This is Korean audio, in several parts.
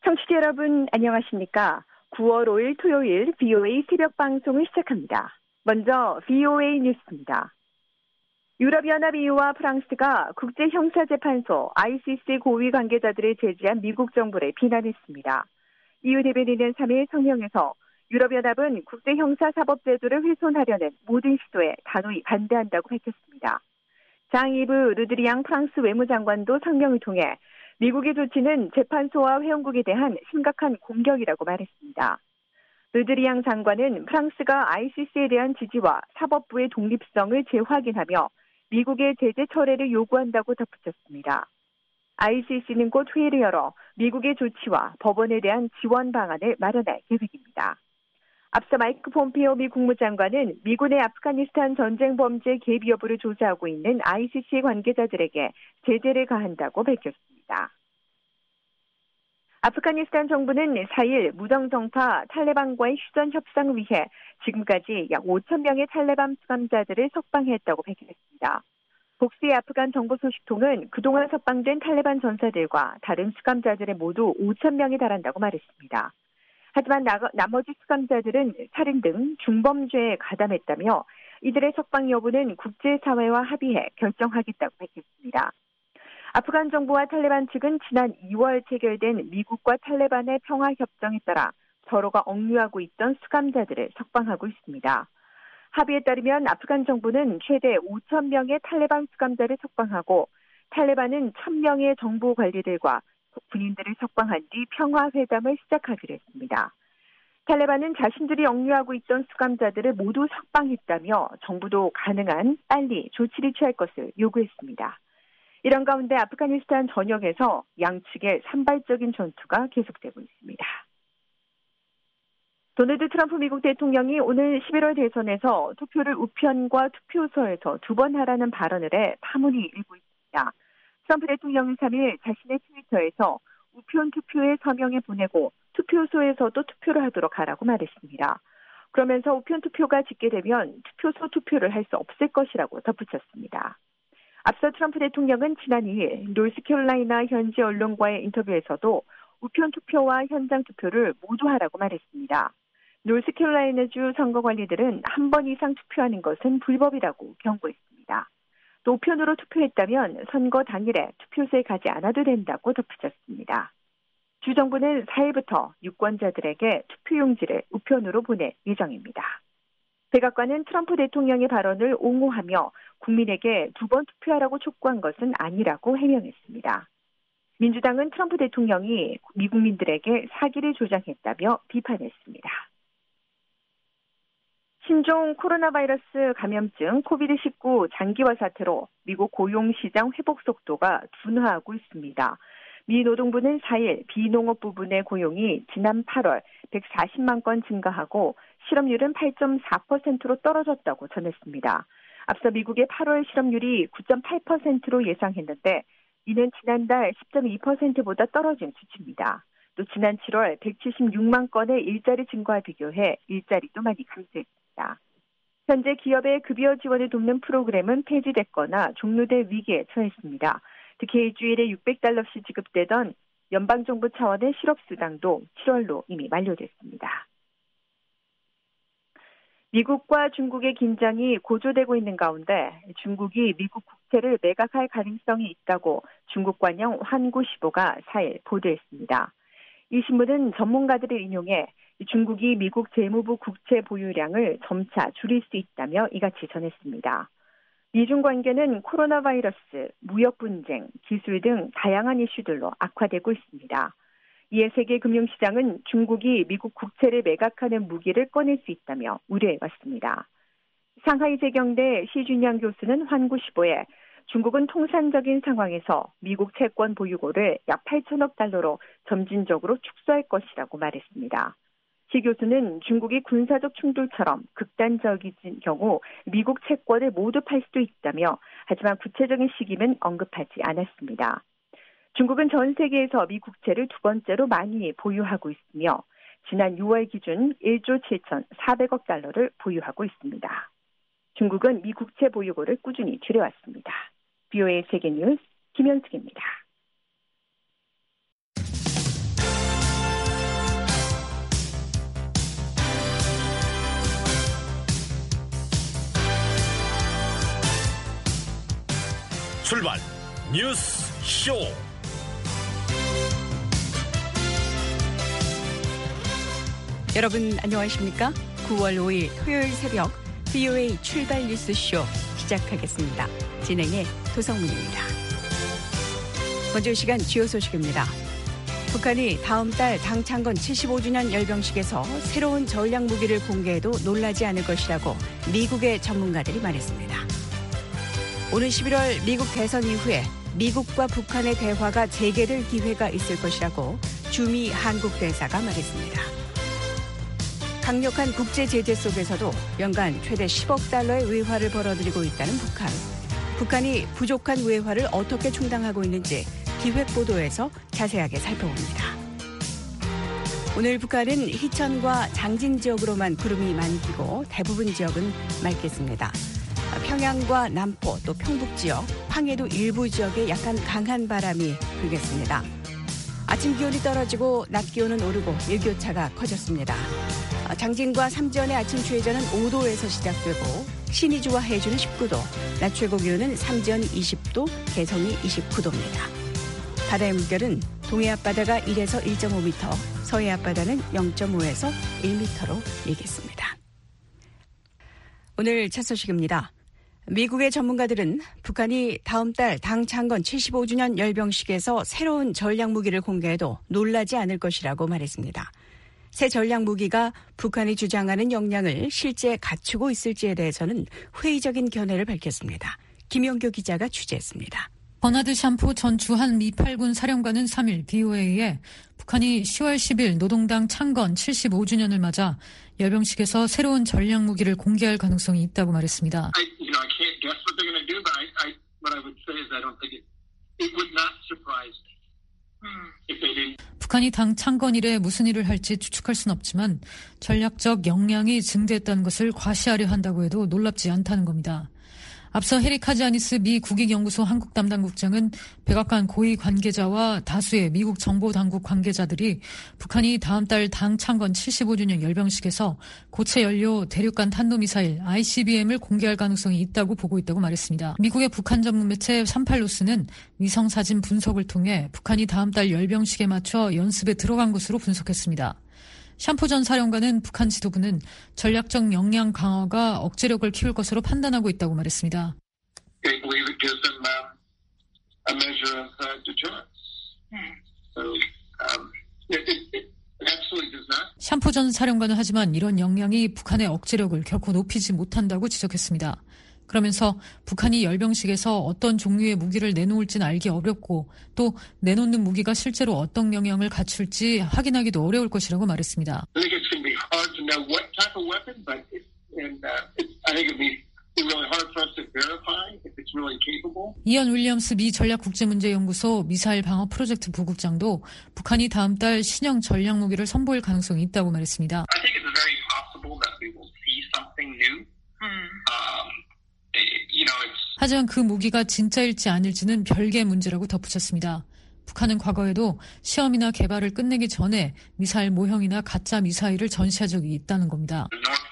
청취자 여러분 안녕하십니까? 9월 5일 토요일 VOA 새벽 방송을 시작합니다. 먼저 VOA 뉴스입니다. 유럽연합 EU와 프랑스가 국제형사재판소 ICC 고위 관계자들을 제지한 미국 정부를 비난했습니다. EU 대변인은 3일 성명에서 유럽연합은 국제형사사법제도를 훼손하려는 모든 시도에 단호히 반대한다고 밝혔습니다. 장-이브 르드리앙 프랑스 외무장관도 성명을 통해 미국의 조치는 재판소와 회원국에 대한 심각한 공격이라고 말했습니다. 르드리앙 장관은 프랑스가 ICC에 대한 지지와 사법부의 독립성을 재확인하며 미국의 제재 철회를 요구한다고 덧붙였습니다. ICC는 곧 회의를 열어 미국의 조치와 법원에 대한 지원 방안을 마련할 계획입니다. 앞서 마이크 폼페이오 미 국무장관은 미군의 아프가니스탄 전쟁 범죄 개입 여부를 조사하고 있는 ICC 관계자들에게 제재를 가한다고 밝혔습니다. 아프가니스탄 정부는 4일 무정정파 탈레반과의 휴전 협상을 위해 지금까지 약 5,000명의 탈레반 수감자들을 석방했다고 밝혔습니다. 복수의 아프간 정부 소식통은 그동안 석방된 탈레반 전사들과 다른 수감자들의 모두 5,000명에 달한다고 말했습니다. 하지만 나머지 수감자들은 살인 등 중범죄에 가담했다며 이들의 석방 여부는 국제사회와 합의해 결정하겠다고 밝혔습니다. 아프간 정부와 탈레반 측은 지난 2월 체결된 미국과 탈레반의 평화협정에 따라 서로가 억류하고 있던 수감자들을 석방하고 있습니다. 합의에 따르면 아프간 정부는 최대 5,000명의 탈레반 수감자를 석방하고 탈레반은 1,000명의 정부 관리들과 군인들을 석방한 뒤 평화회담을 시작하기로 했습니다. 탈레반은 자신들이 억류하고 있던 수감자들을 모두 석방했다며 정부도 가능한 빨리 조치를 취할 것을 요구했습니다. 이런 가운데 아프가니스탄 전역에서 양측의 산발적인 전투가 계속되고 있습니다. 도널드 트럼프 미국 대통령이 오늘 11월 대선에서 투표를 우편과 투표소에서 2번 하라는 발언을 해 파문이 일고 있습니다. 트럼프 대통령은 3일 자신의 트위터에서 우편 투표에 서명해 보내고 투표소에서도 투표를 하도록 하라고 말했습니다. 그러면서 우편 투표가 집계되면 투표소 투표를 할 수 없을 것이라고 덧붙였습니다. 앞서 트럼프 대통령은 지난 2일 노스캐롤라이나 현지 언론과의 인터뷰에서도 우편 투표와 현장 투표를 모두 하라고 말했습니다. 노스캐롤라이나주 선거관리들은 한 번 이상 투표하는 것은 불법이라고 경고했습니다. 또 우편으로 투표했다면 선거 당일에 투표소에 가지 않아도 된다고 덧붙였습니다. 주 정부는 4일부터 유권자들에게 투표용지를 우편으로 보낼 예정입니다. 백악관은 트럼프 대통령의 발언을 옹호하며 국민에게 2번 투표하라고 촉구한 것은 아니라고 해명했습니다. 민주당은 트럼프 대통령이 미국민들에게 사기를 조장했다며 비판했습니다. 신종 코로나 바이러스 감염증 코비드-19 장기화 사태로 미국 고용시장 회복 속도가 둔화하고 있습니다. 미 노동부는 4일 비농업 부분의 고용이 지난 8월 140만 건 증가하고 실업률은 8.4%로 떨어졌다고 전했습니다. 앞서 미국의 8월 실업률이 9.8%로 예상했는데 이는 지난달 10.2%보다 떨어진 수치입니다. 또 지난 7월 176만 건의 일자리 증가와 비교해 일자리도 많이 감소했습니다. 현재 기업의 급여 지원을 돕는 프로그램은 폐지됐거나 종료될 위기에 처했습니다. 특히 일주일에 $600씩 지급되던 연방정부 차원의 실업수당도 7월로 이미 만료됐습니다. 미국과 중국의 긴장이 고조되고 있는 가운데 중국이 미국 국채를 매각할 가능성이 있다고 중국 관영 환구시보가 4일 보도했습니다. 이 신문은 전문가들을 인용해 중국이 미국 재무부 국채 보유량을 점차 줄일 수 있다며 이같이 전했습니다. 미중 관계는 코로나 바이러스, 무역 분쟁, 기술 등 다양한 이슈들로 악화되고 있습니다. 이에 세계 금융시장은 중국이 미국 국채를 매각하는 무기를 꺼낼 수 있다며 우려해왔습니다. 상하이 재경대 시준양 교수는 환구시보에 중국은 통상적인 상황에서 미국 채권 보유고를 약 8천억 달러로 점진적으로 축소할 것이라고 말했습니다. 시 교수는 중국이 군사적 충돌처럼 극단적인 경우 미국 채권을 모두 팔 수도 있다며 하지만 구체적인 시기는 언급하지 않았습니다. 중국은 전 세계에서 미 국채를 2번째로 많이 보유하고 있으며 지난 6월 기준 1조 7,400억 달러를 보유하고 있습니다. 중국은 미 국채 보유고를 꾸준히 줄여왔습니다. VOA 세계뉴스 김현숙입니다. 출발 뉴스 쇼. 여러분 안녕하십니까? 9월 5일 토요일 새벽 VOA 출발 뉴스 쇼 시작하겠습니다. 진행의 도성문입니다. 먼저 이 시간 주요 소식입니다. 북한이 다음 달 당 창건 75주년 열병식에서 새로운 전략 무기를 공개해도 놀라지 않을 것이라고 미국의 전문가들이 말했습니다. 오는 11월 미국 대선 이후에 미국과 북한의 대화가 재개될 기회가 있을 것이라고 주미 한국 대사가 말했습니다. 강력한 국제 제재 속에서도 연간 최대 10억 달러의 외화를 벌어들이고 있다는 북한. 북한이 부족한 외화를 어떻게 충당하고 있는지 기획보도에서 자세하게 살펴봅니다. 오늘 북한은 희천과 장진 지역으로만 구름이 많이 끼고 대부분 지역은 맑겠습니다. 평양과 남포 또 평북 지역, 황해도 일부 지역에 약간 강한 바람이 불겠습니다. 아침 기온이 떨어지고 낮 기온은 오르고 일교차가 커졌습니다. 장진과 삼지연의 아침 최저는 5도에서 시작되고 신의주와 해주는 19도, 낮 최고 기온은 삼지연 20도, 개성이 29도입니다. 바다의 물결은 동해 앞바다가 1에서 1.5m, 서해 앞바다는 0.5에서 1m로 일겠습니다. 오늘 첫 소식입니다. 미국의 전문가들은 북한이 다음 달 당 창건 75주년 열병식에서 새로운 전략 무기를 공개해도 놀라지 않을 것이라고 말했습니다. 새 전략 무기가 북한이 주장하는 역량을 실제 갖추고 있을지에 대해서는 회의적인 견해를 밝혔습니다. 김영교 기자가 취재했습니다. 버나드 샴포 전 주한 미 8군 사령관은 3일 BOA에 북한이 10월 10일 노동당 창건 75주년을 맞아 열병식에서 새로운 전략 무기를 공개할 가능성이 있다고 말했습니다. 북한이 당 창건 이래 무슨 일을 할지 추측할 순 없지만 전략적 역량이 증대했다는 것을 과시하려 한다고 해도 놀랍지 않다는 겁니다. 앞서 해리 카지아니스 미 국익연구소 한국 담당국장은 백악관 고위 관계자와 다수의 미국 정보당국 관계자들이 북한이 다음 달 당 창건 75주년 열병식에서 고체 연료 대륙간 탄도미사일 ICBM을 공개할 가능성이 있다고 보고 있다고 말했습니다. 미국의 북한 전문 매체 38노스는 위성사진 분석을 통해 북한이 다음 달 열병식에 맞춰 연습에 들어간 것으로 분석했습니다. 샴포 전 사령관은 북한 지도부는 전략적 역량 강화가 억제력을 키울 것으로 판단하고 있다고 말했습니다. 샴포 전 사령관은 하지만 이런 역량이 북한의 억제력을 결코 높이지 못한다고 지적했습니다. 그러면서 북한이 열병식에서 어떤 종류의 무기를 내놓을지는 알기 어렵고 또 내놓는 무기가 실제로 어떤 영향을 갖출지 확인하기도 어려울 것이라고 말했습니다. 이언 윌리엄스 미 전략국제문제연구소 미사일 방어 프로젝트 부국장도 북한이 다음 달 신형 전략 무기를 선보일 가능성이 있다고 말했습니다. 하지만 그 무기가 진짜일지 아닐지는 별개의 문제라고 덧붙였습니다. 북한은 과거에도 시험이나 개발을 끝내기 전에 미사일 모형이나 가짜 미사일을 전시한 적이 있다는 겁니다.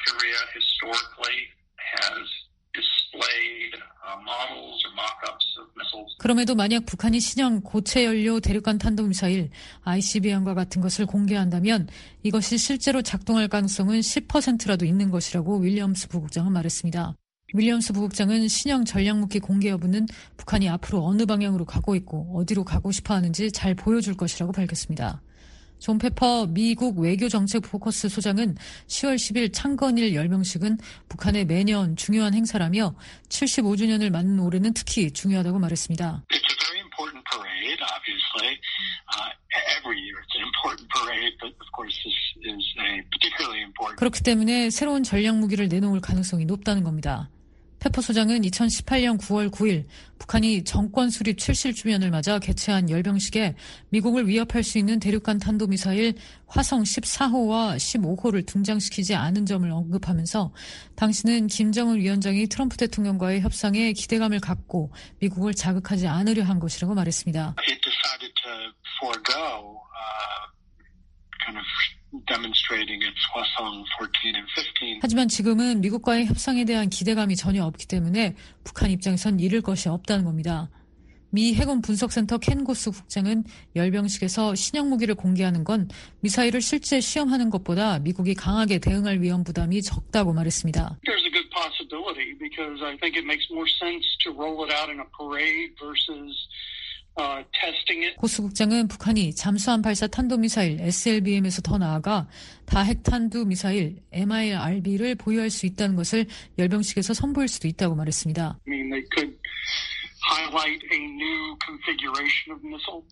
그럼에도 만약 북한이 신형 고체 연료 대륙간 탄도미사일 ICBM과 같은 것을 공개한다면 이것이 실제로 작동할 가능성은 10%라도 있는 것이라고 윌리엄스 부국장은 말했습니다. 윌리엄스 부국장은 신형 전략무기 공개 여부는 북한이 앞으로 어느 방향으로 가고 있고 어디로 가고 싶어 하는지 잘 보여줄 것이라고 밝혔습니다. 존 페퍼 미국 외교정책 포커스 소장은 10월 10일 창건일 열병식은 북한의 매년 중요한 행사라며 75주년을 맞는 올해는 특히 중요하다고 말했습니다. 그렇기 때문에 새로운 전략 무기를 내놓을 가능성이 높다는 겁니다. 페퍼 소장은 2018년 9월 9일 북한이 정권 수립 70주년을 맞아 개최한 열병식에 미국을 위협할 수 있는 대륙간 탄도미사일 화성 14호와 15호를 등장시키지 않은 점을 언급하면서 당시는 김정은 위원장이 트럼프 대통령과의 협상에 기대감을 갖고 미국을 자극하지 않으려 한 것이라고 말했습니다. 하지만 지금은 미국과의 협상에 대한 기대감이 전혀 없기 때문에 북한 입장에선 잃을 것이 없다는 겁니다. 미 해군 분석센터 켄 고스 국장은 열병식에서 신형 무기를 공개하는 건 미사일을 실제 시험하는 것보다 미국이 강하게 대응할 위험 부담이 적다고 말했습니다. There's a good possibility because I think it makes more sense to roll it out in a parade versus testing it. 고스 국장은 북한이 잠수함 발사 탄도미사일 SLBM에서 더 나아가 다핵탄두 미사일 MIRB를 보유할 수 있다는 것을 열병식에서 선보일 수도 있다고 말했습니다. I mean, they could highlight a new configuration of missile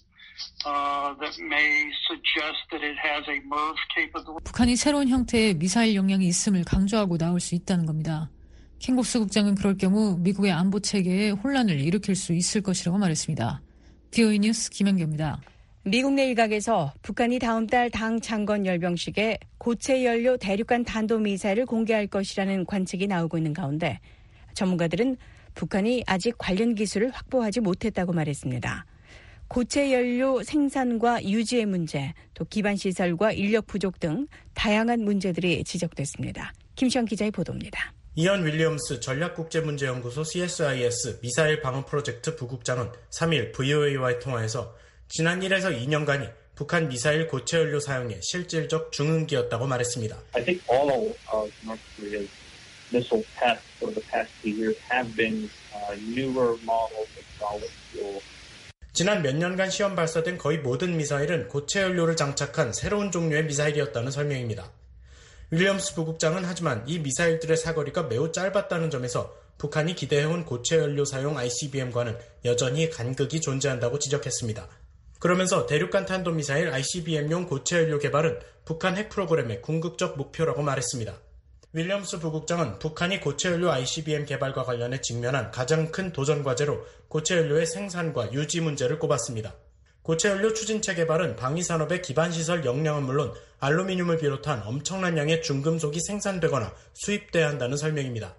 that may suggest that it has a MIRV capability. 북한이 새로운 형태의 미사일 역량이 있음을 강조하고 나올 수 있다는 겁니다. 켄 고스 국장은 그럴 경우 미국의 안보 체계에 혼란을 일으킬 수 있을 것이라고 말했습니다. VOA 뉴스 김현경입니다. 미국 내 일각에서 북한이 다음 달 당 창건 열병식에 고체 연료 대륙간 탄도미사일을 공개할 것이라는 관측이 나오고 있는 가운데 전문가들은 북한이 아직 관련 기술을 확보하지 못했다고 말했습니다. 고체 연료 생산과 유지의 문제, 또 기반 시설과 인력 부족 등 다양한 문제들이 지적됐습니다. 김시영 기자의 보도입니다. 이언 윌리엄스 전략국제문제연구소 CSIS 미사일 방어 프로젝트 부국장은 3일 VOA와의 통화에서 지난 1에서 2년간이 북한 미사일 고체 연료 사용의 실질적 중흥기였다고 말했습니다. I think all of North Korea's missile tests over the past 2 years have been newer models of solid fuel. 지난 몇 년간 시험 발사된 거의 모든 미사일은 고체 연료를 장착한 새로운 종류의 미사일이었다는 설명입니다. 윌리엄스 부국장은 하지만 이 미사일들의 사거리가 매우 짧았다는 점에서 북한이 기대해온 고체 연료 사용 ICBM과는 여전히 간극이 존재한다고 지적했습니다. 그러면서 대륙간 탄도미사일 ICBM용 고체 연료 개발은 북한 핵 프로그램의 궁극적 목표라고 말했습니다. 윌리엄스 부국장은 북한이 고체 연료 ICBM 개발과 관련해 직면한 가장 큰 도전 과제로 고체 연료의 생산과 유지 문제를 꼽았습니다. 고체 연료 추진체 개발은 방위산업의 기반시설 역량은 물론 알루미늄을 비롯한 엄청난 양의 중금속이 생산되거나 수입돼야 한다는 설명입니다.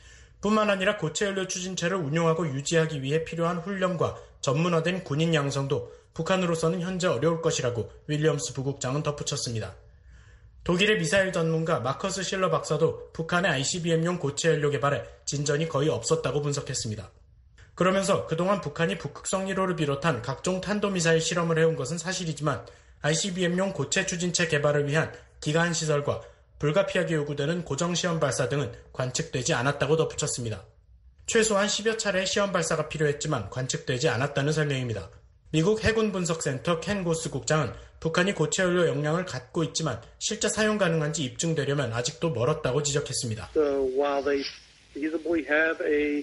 뿐만 아니라 고체 연료 추진체를 운용하고 유지하기 위해 필요한 훈련과 전문화된 군인 양성도 북한으로서는 현재 어려울 것이라고 윌리엄스 부국장은 덧붙였습니다. 독일의 미사일 전문가 마커스 실러 박사도 북한의 ICBM용 고체 연료 개발에 진전이 거의 없었다고 분석했습니다. 그러면서 그동안 북한이 북극성 1호를 비롯한 각종 탄도미사일 실험을 해온 것은 사실이지만 ICBM용 고체 추진체 개발을 위한 기간 시설과 불가피하게 요구되는 고정시험 발사 등은 관측되지 않았다고 덧붙였습니다. 최소한 10여 차례의 시험 발사가 필요했지만 관측되지 않았다는 설명입니다. 미국 해군 분석센터 켄 고스 국장은 북한이 고체 연료 역량을 갖고 있지만 실제 사용 가능한지 입증되려면 아직도 멀었다고 지적했습니다. So while they feasibly have a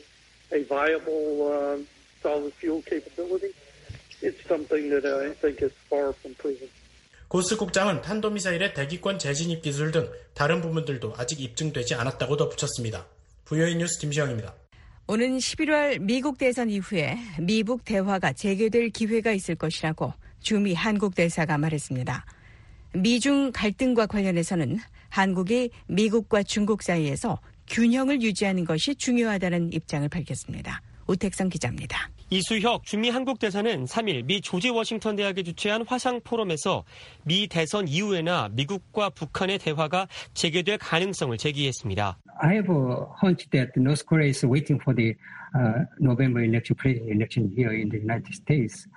viable solid fuel capability, it's something that I think is far from proven. 고스 국장은 탄도미사일의 대기권 재진입 기술 등 다른 부분들도 아직 입증되지 않았다고 덧붙였습니다. VOA 뉴스 김시영입니다. 오는 11월 미국 대선 이후에 미북 대화가 재개될 기회가 있을 것이라고 주미 한국 대사가 말했습니다. 미중 갈등과 관련해서는 한국이 미국과 중국 사이에서 균형을 유지하는 것이 중요하다는 입장을 밝혔습니다. 오택성 기자입니다. 이수혁 주미 한국 대사는 3일 미 조지 워싱턴 대학이 주최한 화상 포럼에서 미 대선 이후에나 미국과 북한의 대화가 재개될 가능성을 제기했습니다. I have a hunch that North Korea is waiting for the November election, president election here in the United States.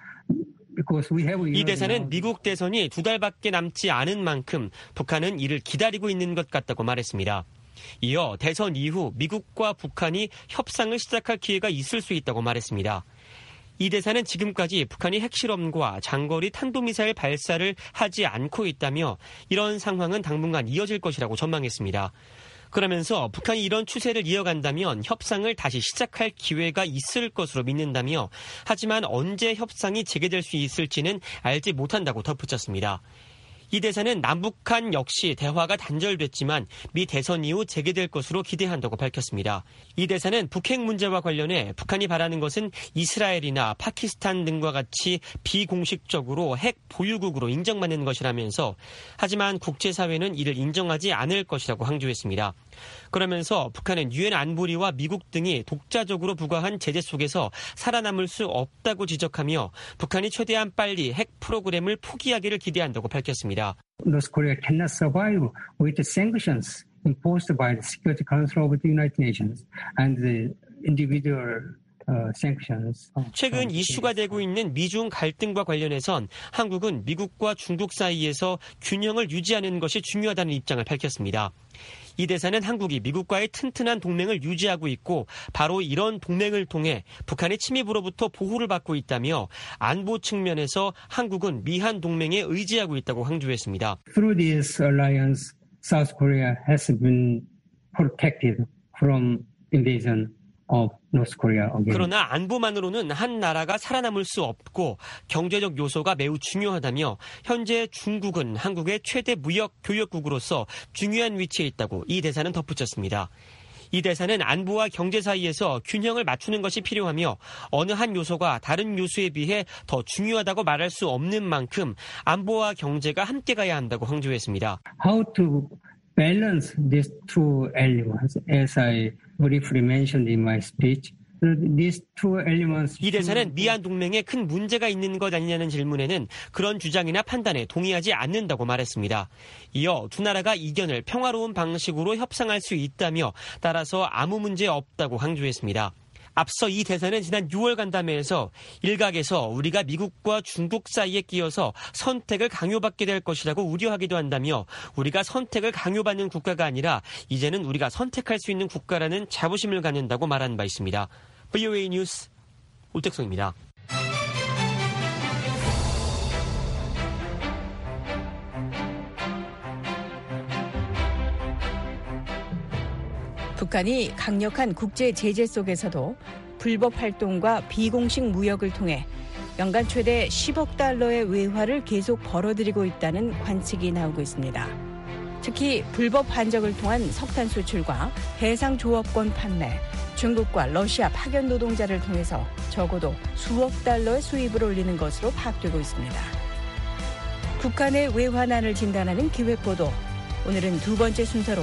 이 대사는 미국 대선이 2달밖에 남지 않은 만큼 북한은 이를 기다리고 있는 것 같다고 말했습니다. 이어 대선 이후 미국과 북한이 협상을 시작할 기회가 있을 수 있다고 말했습니다. 이 대사는 지금까지 북한이 핵실험과 장거리 탄도미사일 발사를 하지 않고 있다며 이런 상황은 당분간 이어질 것이라고 전망했습니다. 그러면서 북한이 이런 추세를 이어간다면 협상을 다시 시작할 기회가 있을 것으로 믿는다며 하지만 언제 협상이 재개될 수 있을지는 알지 못한다고 덧붙였습니다. 이 대사는 남북한 역시 대화가 단절됐지만 미 대선 이후 재개될 것으로 기대한다고 밝혔습니다. 이 대사는 북핵 문제와 관련해 북한이 바라는 것은 이스라엘이나 파키스탄 등과 같이 비공식적으로 핵 보유국으로 인정받는 것이라면서 하지만 국제사회는 이를 인정하지 않을 것이라고 강조했습니다. 그러면서 북한은 유엔 안보리와 미국 등이 독자적으로 부과한 제재 속에서 살아남을 수 없다고 지적하며 북한이 최대한 빨리 핵 프로그램을 포기하기를 기대한다고 밝혔습니다. North Korea cannot survive with the sanctions imposed by the Security Council of the United Nations and the individual 최근 이슈가 되고 있는 미중 갈등과 관련해선 한국은 미국과 중국 사이에서 균형을 유지하는 것이 중요하다는 입장을 밝혔습니다. 이 대사는 한국이 미국과의 튼튼한 동맹을 유지하고 있고 바로 이런 동맹을 통해 북한의 침입으로부터 보호를 받고 있다며 안보 측면에서 한국은 미한 동맹에 의지하고 있다고 강조했습니다. Through this alliance, South Korea has been protected from invasion of North Korea again. 그러나 안보만으로는 한 나라가 살아남을 수 없고 경제적 요소가 매우 중요하다며 현재 중국은 한국의 최대 무역 교역국으로서 중요한 위치에 있다고 이 대사는 덧붙였습니다. 이 대사는 안보와 경제 사이에서 균형을 맞추는 것이 필요하며 어느 한 요소가 다른 요소에 비해 더 중요하다고 말할 수 없는 만큼 안보와 경제가 함께 가야 한다고 강조했습니다. How to balance these two elements, as I briefly mentioned in my speech. These two elements. 이 대사는 미한 동맹에 큰 문제가 있는 것 아니냐는 질문에는 그런 주장이나 판단에 동의하지 않는다고 말했습니다. 이어 두 나라가 이견을 평화로운 방식으로 협상할 수 있다며 따라서 아무 문제 없다고 강조했습니다. 앞서 이 대사는 지난 6월 간담회에서 일각에서 우리가 미국과 중국 사이에 끼어서 선택을 강요받게 될 것이라고 우려하기도 한다며 우리가 선택을 강요받는 국가가 아니라 이제는 우리가 선택할 수 있는 국가라는 자부심을 갖는다고 말한 바 있습니다. VOA 뉴스 오택성입니다. 북한이 강력한 국제 제재 속에서도 불법 활동과 비공식 무역을 통해 연간 최대 10억 달러의 외화를 계속 벌어들이고 있다는 관측이 나오고 있습니다. 특히 불법 환적을 통한 석탄 수출과 해상 조업권 판매, 중국과 러시아 파견 노동자를 통해서 적어도 수억 달러의 수입을 올리는 것으로 파악되고 있습니다. 북한의 외환난을 진단하는 기획보도, 오늘은 두 번째 순서로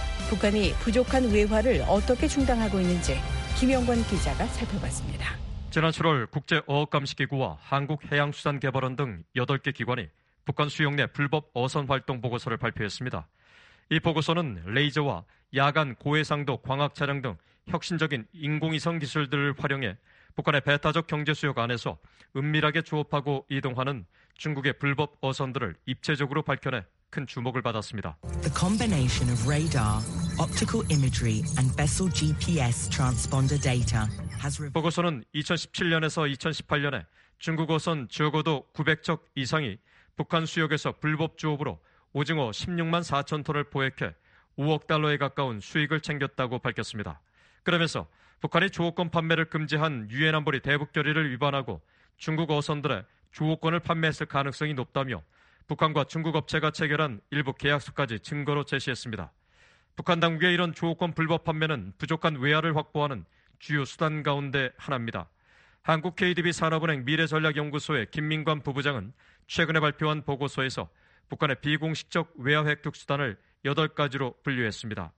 북한이 부족한 외화를 어떻게 충당하고 있는지 김영권 기자가 살펴봤습니다. 지난 7월 국제어업감시기구와 한국해양수산개발원 등 8개 기관이 북한 수용 내 불법 어선 활동 보고서를 발표했습니다. 이 보고서는 레이저와 야간 고해상도 광학 차량 등 혁신적인 인공위성 기술들을 활용해 북한의 배타적 경제 수역 안에서 은밀하게 조업하고 이동하는 중국의 불법 어선들을 입체적으로 밝혀내 큰 주목을 받았습니다. The combination of radar, optical imagery and vessel GPS transponder data has 보고서는 2017년에서 2018년에 중국 어선 적어도 900척 이상이 북한 수역에서 불법 조업으로 오징어 16만 4천 톤을 포획해 5억 달러에 가까운 수익을 챙겼다고 밝혔습니다. 그러면서 북한이 조업권 판매를 금지한 유엔 안보리 대북 결의를 위반하고 중국 어선들의 조업권을 판매했을 가능성이 높다며 북한과 중국 업체가 체결한 일부 계약서까지 증거로 제시했습니다. 북한 당국의 이런 조업권 불법 판매는 부족한 외화를 확보하는 주요 수단 가운데 하나입니다. 한국 KDB 산업은행 미래전략연구소의 김민관 부부장은 최근에 발표한 보고서에서 북한의 비공식적 외화 획득 수단을 8가지로 분류했습니다.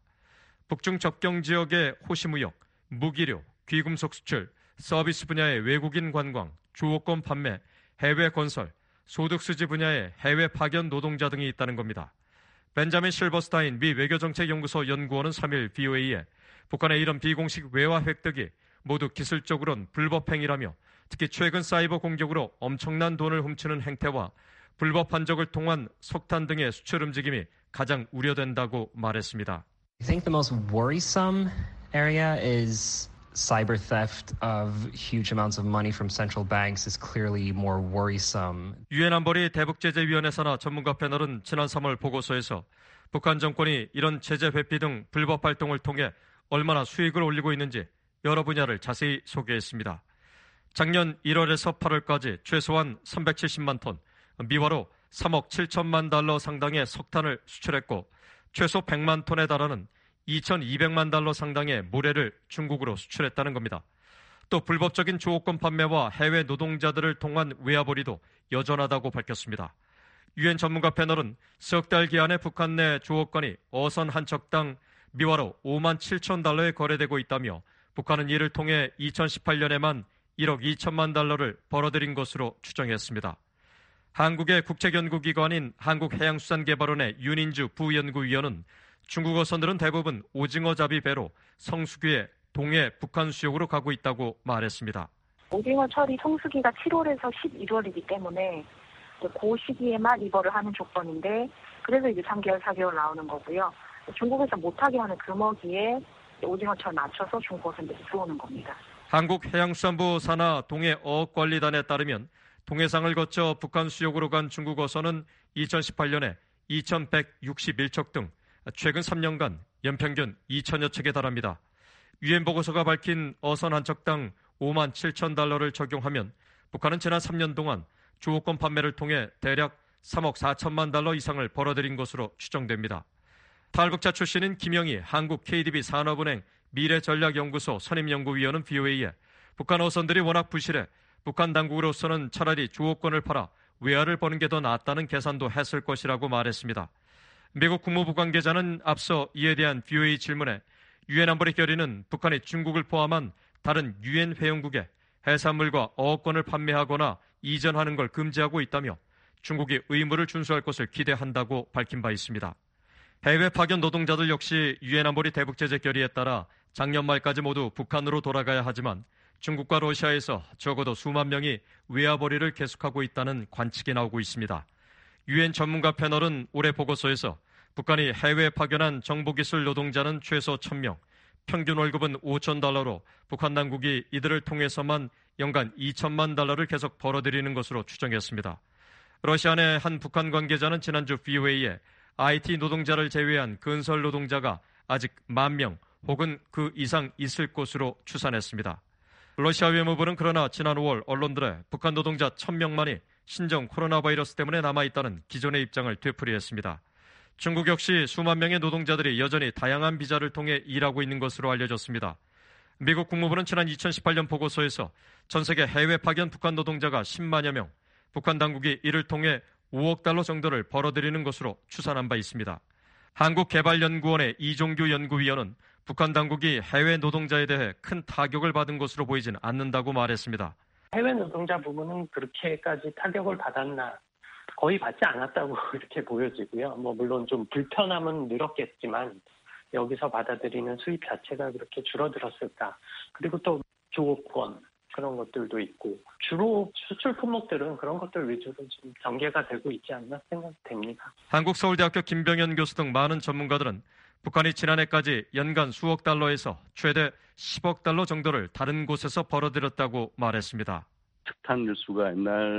북중 접경 지역의 호시무역, 무기료, 귀금속 수출, 서비스 분야의 외국인 관광, 조업권 판매, 해외 건설, 소득수지 분야의 해외 파견 노동자 등이 있다는 겁니다. 벤자민 실버스타인 미 외교정책연구소 연구원은 3일 VOA에 북한의 이런 비공식 외화 획득이 모두 기술적으로는 불법 행위라며 특히 최근 사이버 공격으로 엄청난 돈을 훔치는 행태와 불법 환적을 통한 석탄 등의 수출 움직임이 가장 우려된다고 말했습니다. I think the most worrisome area is cyber theft of huge amounts of money from central banks is clearly more worrisome. 유엔 안보리 대북제재위원회 산하 전문가 패널은 지난 3월 보고서에서 북한 정권이 이런 제재 회피 등 불법 활동을 통해 얼마나 수익을 올리고 있는지 여러 분야를 자세히 소개했습니다. 작년 1월에서 8월까지 최소한 370만 톤, 미화로 3억 7천만 달러 상당의 석탄을 수출했고 최소 100만 톤에 달하는 2,200만 달러 상당의 모래를 중국으로 수출했다는 겁니다. 또 불법적인 조업권 판매와 해외 노동자들을 통한 외화벌이도 여전하다고 밝혔습니다. 유엔 전문가 패널은 석 달 기한에 북한 내 조업권이 어선 한 척당 미화로 5만 7천 달러에 거래되고 있다며 북한은 이를 통해 2018년에만 1억 2천만 달러를 벌어들인 것으로 추정했습니다. 한국의 국책연구기관인 한국해양수산개발원의 윤인주 부연구위원은 중국 어선들은 대부분 오징어 잡이 배로 성수기에 동해 북한 수역으로 가고 있다고 말했습니다. 오징어 처리 성수기가 7월에서 11월이기 때문에 그 시기에만 입어를 하는 조건인데 그래서 이제 3개월, 4개월 나오는 거고요. 중국에서 못하게 하는 금어기에 오징어철 맞춰서 중국에서 이제 들어오는 겁니다. 한국해양수산부 산하 동해어업관리단에 따르면 동해상을 거쳐 북한 수역으로 간 중국 어선은 2018년에 2,161척 등 최근 3년간 연평균 2,000여 척에 달합니다. 유엔 보고서가 밝힌 어선 한 척당 5만 7천 달러를 적용하면 북한은 지난 3년 동안 주호권 판매를 통해 대략 3억 4천만 달러 이상을 벌어들인 것으로 추정됩니다. 탈북자 출신인 김영희 한국 KDB 산업은행 미래전략연구소 선임연구위원은 VOA에 북한 어선들이 워낙 부실해 북한 당국으로서는 차라리 주호권을 팔아 외화를 버는 게 더 낫다는 계산도 했을 것이라고 말했습니다. 미국 국무부 관계자는 앞서 이에 대한 VOA 질문에 유엔 안보리 결의는 북한이 중국을 포함한 다른 유엔 회원국에 해산물과 어업권을 판매하거나 이전하는 걸 금지하고 있다며 중국이 의무를 준수할 것을 기대한다고 밝힌 바 있습니다. 해외 파견 노동자들 역시 유엔 안보리 대북 제재 결의에 따라 작년 말까지 모두 북한으로 돌아가야 하지만 중국과 러시아에서 적어도 수만 명이 외화벌이를 계속하고 있다는 관측이 나오고 있습니다. 유엔 전문가 패널은 올해 보고서에서 북한이 해외에 파견한 정보기술 노동자는 최소 1,000명, 평균 월급은 5,000달러로 북한 당국이 이들을 통해서만 연간 2천만 달러를 계속 벌어들이는 것으로 추정했습니다. 러시아 내 한 북한 관계자는 지난주 VOA에 IT 노동자를 제외한 건설 노동자가 아직 10,000명 혹은 그 이상 있을 것으로 추산했습니다. 러시아 외무부는 그러나 지난 5월 언론들에 북한 노동자 1,000명만이 신종 코로나 바이러스 때문에 남아있다는 기존의 입장을 되풀이했습니다. 중국 역시 수만 명의 노동자들이 여전히 다양한 비자를 통해 일하고 있는 것으로 알려졌습니다. 미국 국무부는 지난 2018년 보고서에서 전 세계 해외 파견 북한 노동자가 10만여 명, 북한 당국이 이를 통해 5억 달러 정도를 벌어들이는 것으로 추산한 바 있습니다. 한국개발연구원의 이종규 연구위원은 북한 당국이 해외 노동자에 대해 큰 타격을 받은 것으로 보이진 않는다고 말했습니다. 해외 노동자 부분은 그렇게까지 타격을 받았나? 거의 받지 않았다고 이렇게 보여지고요. 물론 좀 불편함은 늘었겠지만 여기서 받아들이는 수입 자체가 그렇게 줄어들었을까? 그리고 또 조업권 그런 것들도 있고 주로 수출 품목들은 그런 것들 위주로 좀 전개가 되고 있지 않나 생각됩니다. 한국서울대학교 김병현 교수 등 많은 전문가들은 북한이 지난해까지 연간 수억 달러에서 최대 10억 달러 정도를 다른 곳에서 벌어들였다고 말했습니다. 석탄 뉴스가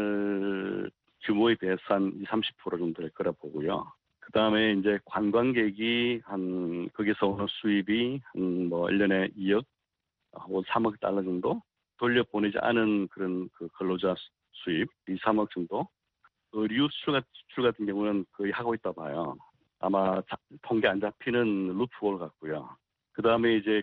옛날 규모에 비해서 한 20-30% 정도 될 거라 보고요. 그 다음에 이제 관광객이 거기서 오는 수입이 1년에 2억 혹은 3억 달러 정도 돌려보내지 않은 그런 근로자 수입 2-3억 정도. 의류 수출 같은 경우는 거의 하고 있다 봐요. 아마 통계 안 잡히는 루프홀 같고요. 그 다음에 이제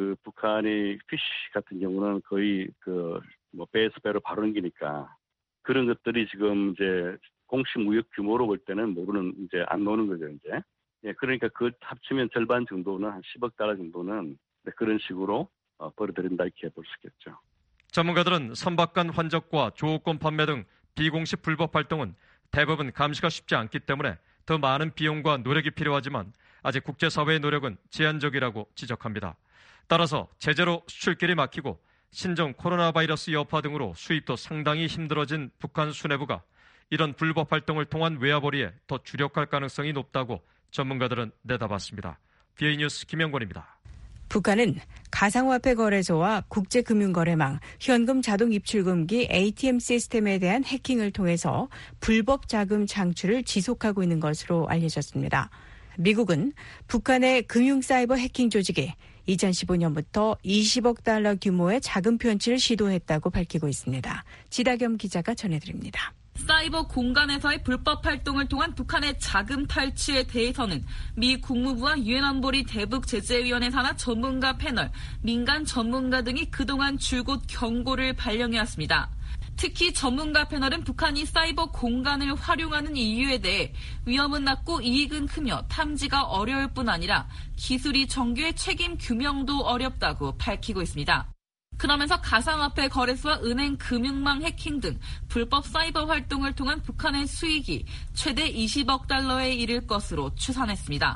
북한이 피쉬 같은 경우는 거의 배에서 배로 바로 넘기니까 그런 것들이 지금 이제 공식 무역 규모로 볼 때는 이제 안 나오는 거죠, 이제. 예, 그러니까 합치면 절반 정도는 한 10억 달러 정도는 그런 식으로 벌어들인다 이렇게 볼 수 있겠죠. 전문가들은 선박간 환적과 조업권 판매 등 비공식 불법 활동은 대부분 감시가 쉽지 않기 때문에 더 많은 비용과 노력이 필요하지만 아직 국제사회의 노력은 제한적이라고 지적합니다. 따라서 제재로 수출길이 막히고 신종 코로나 바이러스 여파 등으로 수입도 상당히 힘들어진 북한 수뇌부가 이런 불법 활동을 통한 외화벌이에 더 주력할 가능성이 높다고 전문가들은 내다봤습니다. BA 뉴스 김영권입니다. 북한은 가상화폐 거래소와 국제금융거래망, 현금 자동 입출금기 ATM 시스템에 대한 해킹을 통해서 불법 자금 창출을 지속하고 있는 것으로 알려졌습니다. 미국은 북한의 금융사이버 해킹 조직이 2015년부터 20억 달러 규모의 자금 편취를 시도했다고 밝히고 있습니다. 지다겸 기자가 전해드립니다. 사이버 공간에서의 불법 활동을 통한 북한의 자금 탈취에 대해서는 미 국무부와 유엔 안보리 대북 제재위원회 산하 전문가 패널, 민간 전문가 등이 그동안 줄곧 경고를 발령해왔습니다. 특히 전문가 패널은 북한이 사이버 공간을 활용하는 이유에 대해 위험은 낮고 이익은 크며 탐지가 어려울 뿐 아니라 기술이 정교해 책임 규명도 어렵다고 밝히고 있습니다. 그러면서 가상화폐 거래소와 은행 금융망 해킹 등 불법 사이버 활동을 통한 북한의 수익이 최대 20억 달러에 이를 것으로 추산했습니다.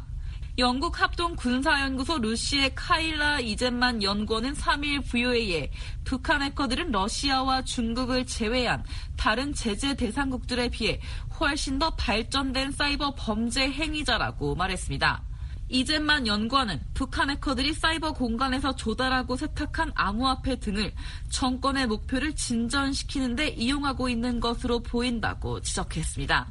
영국 합동군사연구소 루시의 카일라 이젠만 연구원은 3일 VOA에 북한 해커들은 러시아와 중국을 제외한 다른 제재 대상국들에 비해 훨씬 더 발전된 사이버 범죄 행위자라고 말했습니다. 이젠만 연구원은 북한 해커들이 사이버 공간에서 조달하고 세탁한 암호화폐 등을 정권의 목표를 진전시키는 데 이용하고 있는 것으로 보인다고 지적했습니다.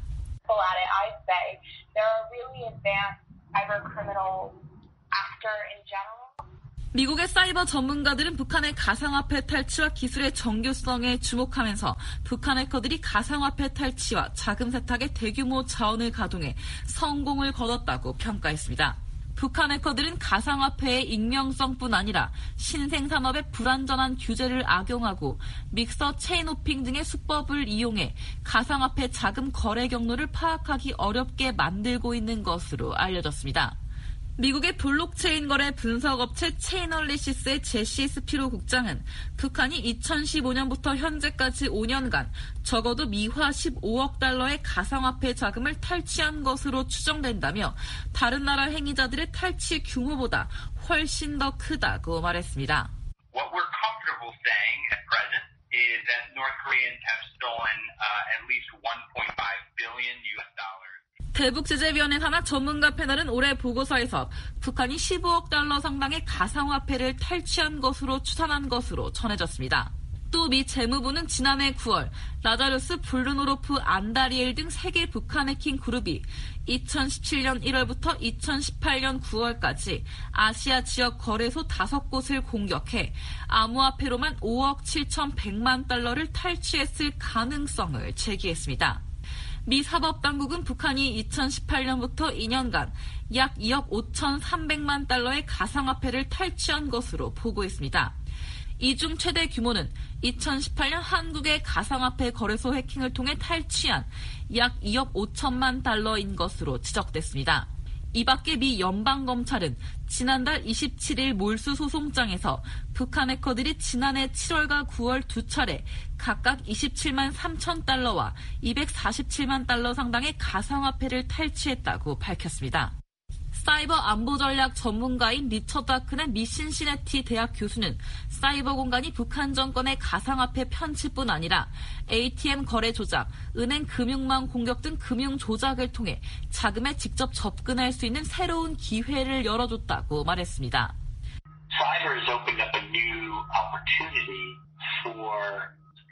미국의 사이버 전문가들은 북한의 가상화폐 탈취와 기술의 정교성에 주목하면서 북한 해커들이 가상화폐 탈취와 자금 세탁에 대규모 자원을 가동해 성공을 거뒀다고 평가했습니다. 북한 해커들은 가상화폐의 익명성뿐 아니라 신생산업의 불완전한 규제를 악용하고 믹서 체인호핑 등의 수법을 이용해 가상화폐 자금 거래 경로를 파악하기 어렵게 만들고 있는 것으로 알려졌습니다. 미국의 블록체인 거래 분석업체 체이널리시스의 제시 스피로 국장은 북한이 2015년부터 현재까지 5년간 적어도 미화 15억 달러의 가상화폐 자금을 탈취한 것으로 추정된다며 다른 나라 행위자들의 탈취 규모보다 훨씬 더 크다고 말했습니다. What we're comfortable saying at present is that North Koreans have stolen at least 1.5 billion US dollars. 대북제재위원회 산하 전문가 패널은 올해 보고서에서 북한이 15억 달러 상당의 가상화폐를 탈취한 것으로 추산한 것으로 전해졌습니다. 또 미 재무부는 지난해 9월 라자루스, 블루노로프, 안다리엘 등 3개 북한 해킹 그룹이 2017년 1월부터 2018년 9월까지 아시아 지역 거래소 5곳을 공격해 암호화폐로만 5억 7,100만 달러를 탈취했을 가능성을 제기했습니다. 미 사법당국은 북한이 2018년부터 2년간 약 2억 5,300만 달러의 가상화폐를 탈취한 것으로 보고했습니다. 이 중 최대 규모는 2018년 한국의 가상화폐 거래소 해킹을 통해 탈취한 약 2억 5천만 달러인 것으로 지적됐습니다. 이 밖에 미 연방검찰은 지난달 27일 몰수 소송장에서 북한 해커들이 지난해 7월과 9월 2차례 각각 27만 3천 달러와 247만 달러 상당의 가상화폐를 탈취했다고 밝혔습니다. 사이버 안보 전략 전문가인 리처드 하크의 미 신시내티 대학 교수는 사이버 공간이 북한 정권의 가상화폐 편취뿐 아니라 ATM 거래 조작, 은행 금융망 공격 등 금융 조작을 통해 자금에 직접 접근할 수 있는 새로운 기회를 열어줬다고 말했습니다. Cyber has opened up a new opportunity for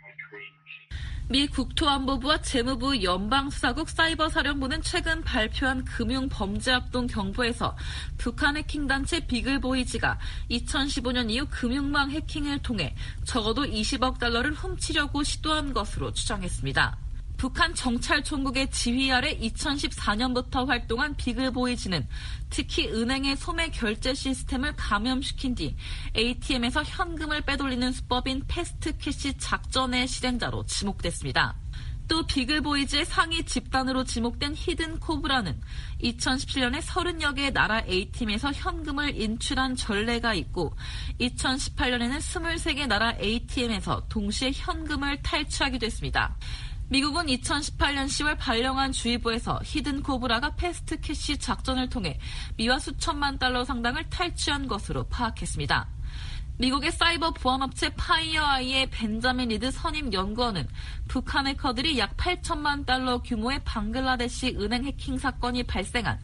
미 국토안보부와 재무부 연방수사국 사이버사령부는 최근 발표한 금융범죄합동 경보에서 북한 해킹단체 비글보이즈가 2015년 이후 금융망 해킹을 통해 적어도 20억 달러를 훔치려고 시도한 것으로 추정했습니다. 북한 정찰총국의 지휘 아래 2014년부터 활동한 비글보이즈는 특히 은행의 소매 결제 시스템을 감염시킨 뒤 ATM에서 현금을 빼돌리는 수법인 패스트캐시 작전의 실행자로 지목됐습니다. 또 비글보이즈의 상위 집단으로 지목된 히든 코브라는 2017년에 30여 개의 나라 ATM에서 현금을 인출한 전례가 있고 2018년에는 23개 나라 ATM에서 동시에 현금을 탈취하기도 했습니다. 미국은 2018년 10월 발령한 주의보에서 히든 코브라가 패스트 캐시 작전을 통해 미화 수천만 달러 상당을 탈취한 것으로 파악했습니다. 미국의 사이버 보안업체 파이어아이의 벤자민 리드 선임 연구원은 북한 해커들이 약 8천만 달러 규모의 방글라데시 은행 해킹 사건이 발생한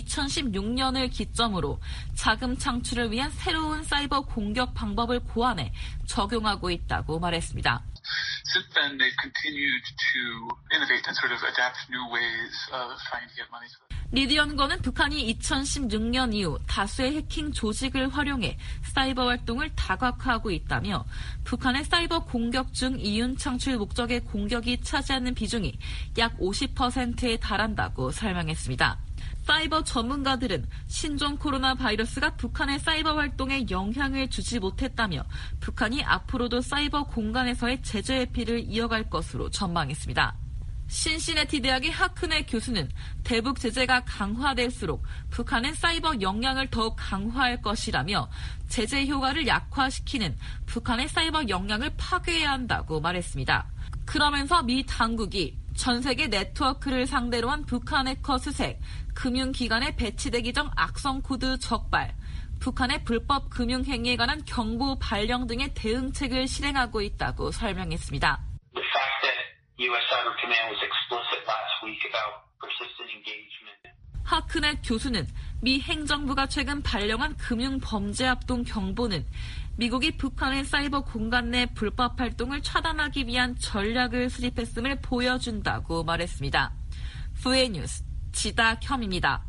2016년을 기점으로 자금 창출을 위한 새로운 사이버 공격 방법을 고안해 적용하고 있다고 말했습니다. Since then, they've continued to innovate and sort of adapt new ways of trying to get money. 리드 연구원은 북한이 2016년 이후 다수의 해킹 조직을 활용해 사이버 활동을 다각화하고 있다며 북한의 사이버 공격 중 이윤 창출 목적의 공격이 차지하는 비중이 약 50%에 달한다고 설명했습니다. 사이버 전문가들은 신종 코로나 바이러스가 북한의 사이버 활동에 영향을 주지 못했다며 북한이 앞으로도 사이버 공간에서의 제재 회피를 이어갈 것으로 전망했습니다. 신시내티 대학의 하크네 교수는 대북 제재가 강화될수록 북한은 사이버 역량을 더욱 강화할 것이라며 제재 효과를 약화시키는 북한의 사이버 역량을 파괴해야 한다고 말했습니다. 그러면서 미 당국이 전 세계 네트워크를 상대로 한 북한 해커 수색, 금융기관에 배치되기 전 악성 코드 적발, 북한의 불법 금융행위에 관한 경보 발령 등의 대응책을 실행하고 있다고 설명했습니다. The fact that U.S. Cyber Command was explicit last week about persistent engagement. 하크넷 교수는 미 행정부가 최근 발령한 금융범죄합동 경보는 미국이 북한의 사이버 공간 내 불법 활동을 차단하기 위한 전략을 수립했음을 보여준다고 말했습니다. VA 뉴스 지다혐입니다.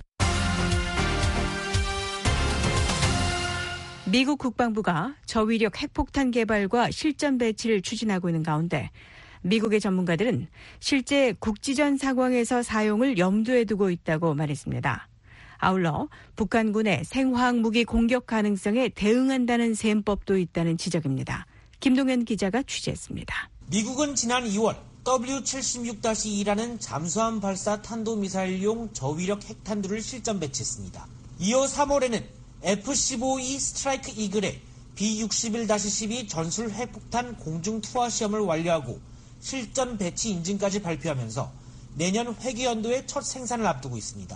미국 국방부가 저위력 핵폭탄 개발과 실전 배치를 추진하고 있는 가운데 미국의 전문가들은 실제 국지전 상황에서 사용을 염두에 두고 있다고 말했습니다. 아울러 북한군의 생화학 무기 공격 가능성에 대응한다는 셈법도 있다는 지적입니다. 김동현 기자가 취재했습니다. 미국은 지난 2월 W76-2라는 잠수함 발사 탄도미사일용 저위력 핵탄두를 실전 배치했습니다. 이어 3월에는 F-15E 스트라이크 이글의 B-61-12 전술 핵폭탄 공중 투하 시험을 완료하고 실전 배치 인증까지 발표하면서 내년 회계연도에 첫 생산을 앞두고 있습니다.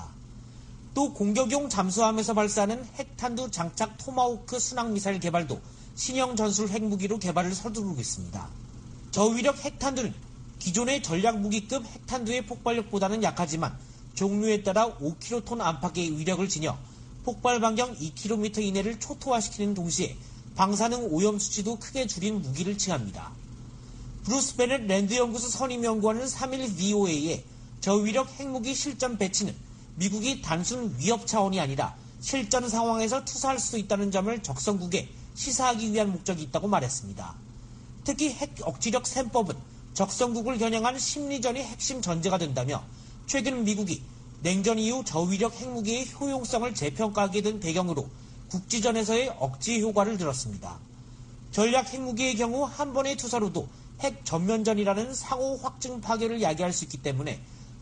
또 공격용 잠수함에서 발사하는 핵탄두 장착 토마호크 순항미사일 개발도 신형 전술 핵무기로 개발을 서두르고 있습니다. 저위력 핵탄두는 기존의 전략무기급 핵탄두의 폭발력보다는 약하지만 종류에 따라 5킬로톤 안팎의 위력을 지녀 폭발 반경 2km 이내를 초토화시키는 동시에 방사능 오염 수치도 크게 줄인 무기를 칭합니다. 브루스 베넷 랜드연구소 선임연구원은 3일 VOA에 저위력 핵무기 실전 배치는 미국이 단순 위협 차원이 아니라 실전 상황에서 투사할 수 있다는 점을 적성국에 시사하기 위한 목적이 있다고 말했습니다. 특히 핵 억지력 셈법은 적성국을 겨냥한 심리전이 핵심 전제가 된다며 최근 미국이 냉전 이후 저위력 핵무기의 효용성을 재평가하게 된 배경으로 국지전에서의 억지 효과를 들었습니다. 전략 핵무기의 경우 한 번의 투사로도 핵 전면전이라는 상호 확증 파괴를 야기할 수 있기 때문에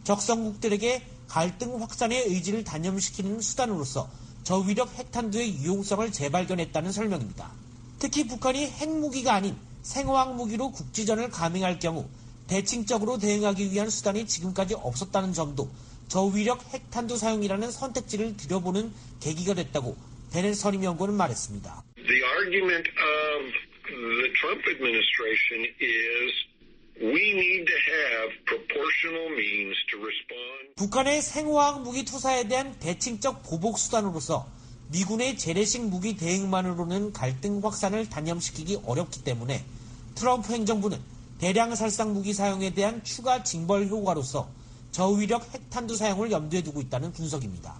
적성국들에게 갈등 확산의 의지를 단념시키는 수단으로서 저위력 핵탄두의 유용성을 재발견했다는 설명입니다. 특히 북한이 핵무기가 아닌 생화학 무기로 국지전을 감행할 경우 대칭적으로 대응하기 위한 수단이 지금까지 없었다는 점도 저위력 핵탄두 사용이라는 선택지를 들여보는 계기가 됐다고 베넷 선임연구원은 말했습니다. The argument of the Trump administration is we need to have proportional means to respond. 북한의 생화학 무기 투사에 대한 대칭적 보복 수단으로서 미군의 재래식 무기 대응만으로는 갈등 확산을 단념시키기 어렵기 때문에 트럼프 행정부는 대량 살상 무기 사용에 대한 추가 징벌 효과로서 저위력 핵탄두 사용을 염두에 두고 있다는 분석입니다.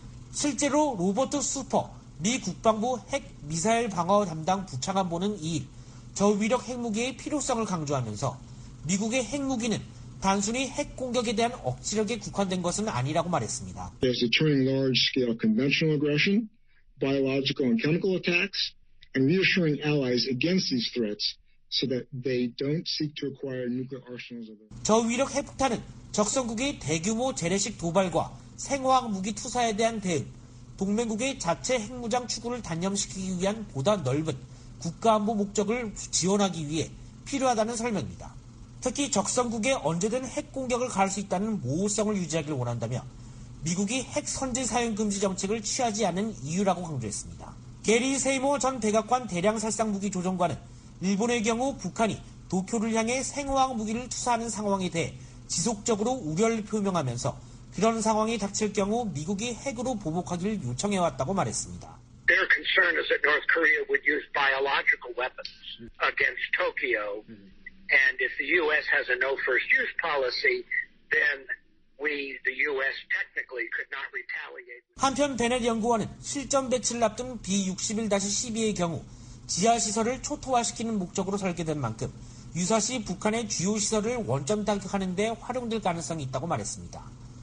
실제로 로버트 수퍼 미 국방부 핵 미사일 방어 담당 부차관보는 2일 저위력 핵무기의 필요성을 강조하면서 미국의 핵무기는 단순히 핵 공격에 대한 억지력에 국한된 것은 아니라고 말했습니다. There's deterring large-scale conventional aggression, biological and chemical attacks, and reassuring allies against these threats so that they don't seek to acquire nuclear arsenals of them. 저위력 핵폭탄은 적성국의 대규모 재래식 도발과 생화학 무기 투사에 대한 대응, 동맹국의 자체 핵무장 추구를 단념시키기 위한 보다 넓은 국가안보 목적을 지원하기 위해 필요하다는 설명입니다. 특히 적성국에 언제든 핵 공격을 가할 수 있다는 모호성을 유지하길 원한다며 미국이 핵 선제 사용 금지 정책을 취하지 않은 이유라고 강조했습니다. 게리 세이모 전 백악관 대량 살상 무기 조정관은 일본의 경우 북한이 도쿄를 향해 생화학 무기를 투사하는 상황에 대해 지속적으로 우려를 표명하면서 그런 상황이 닥칠 경우 미국이 핵으로 보복하기를 요청해왔다고 말했습니다. Their concern is that North Korea would use biological weapons against Tokyo, and if the U.S. has a no first use policy, then we, the U.S. technically could not retaliate. 한편 베넷 연구원은 실전 배치를 앞둔 B-61-12의 경우 지하 시설을 초토화시키는 목적으로 설계된 만큼 유사시 북한의 주요 시설을 원점 타격하는 데 활용될 가능성이 있다고 말했습니다.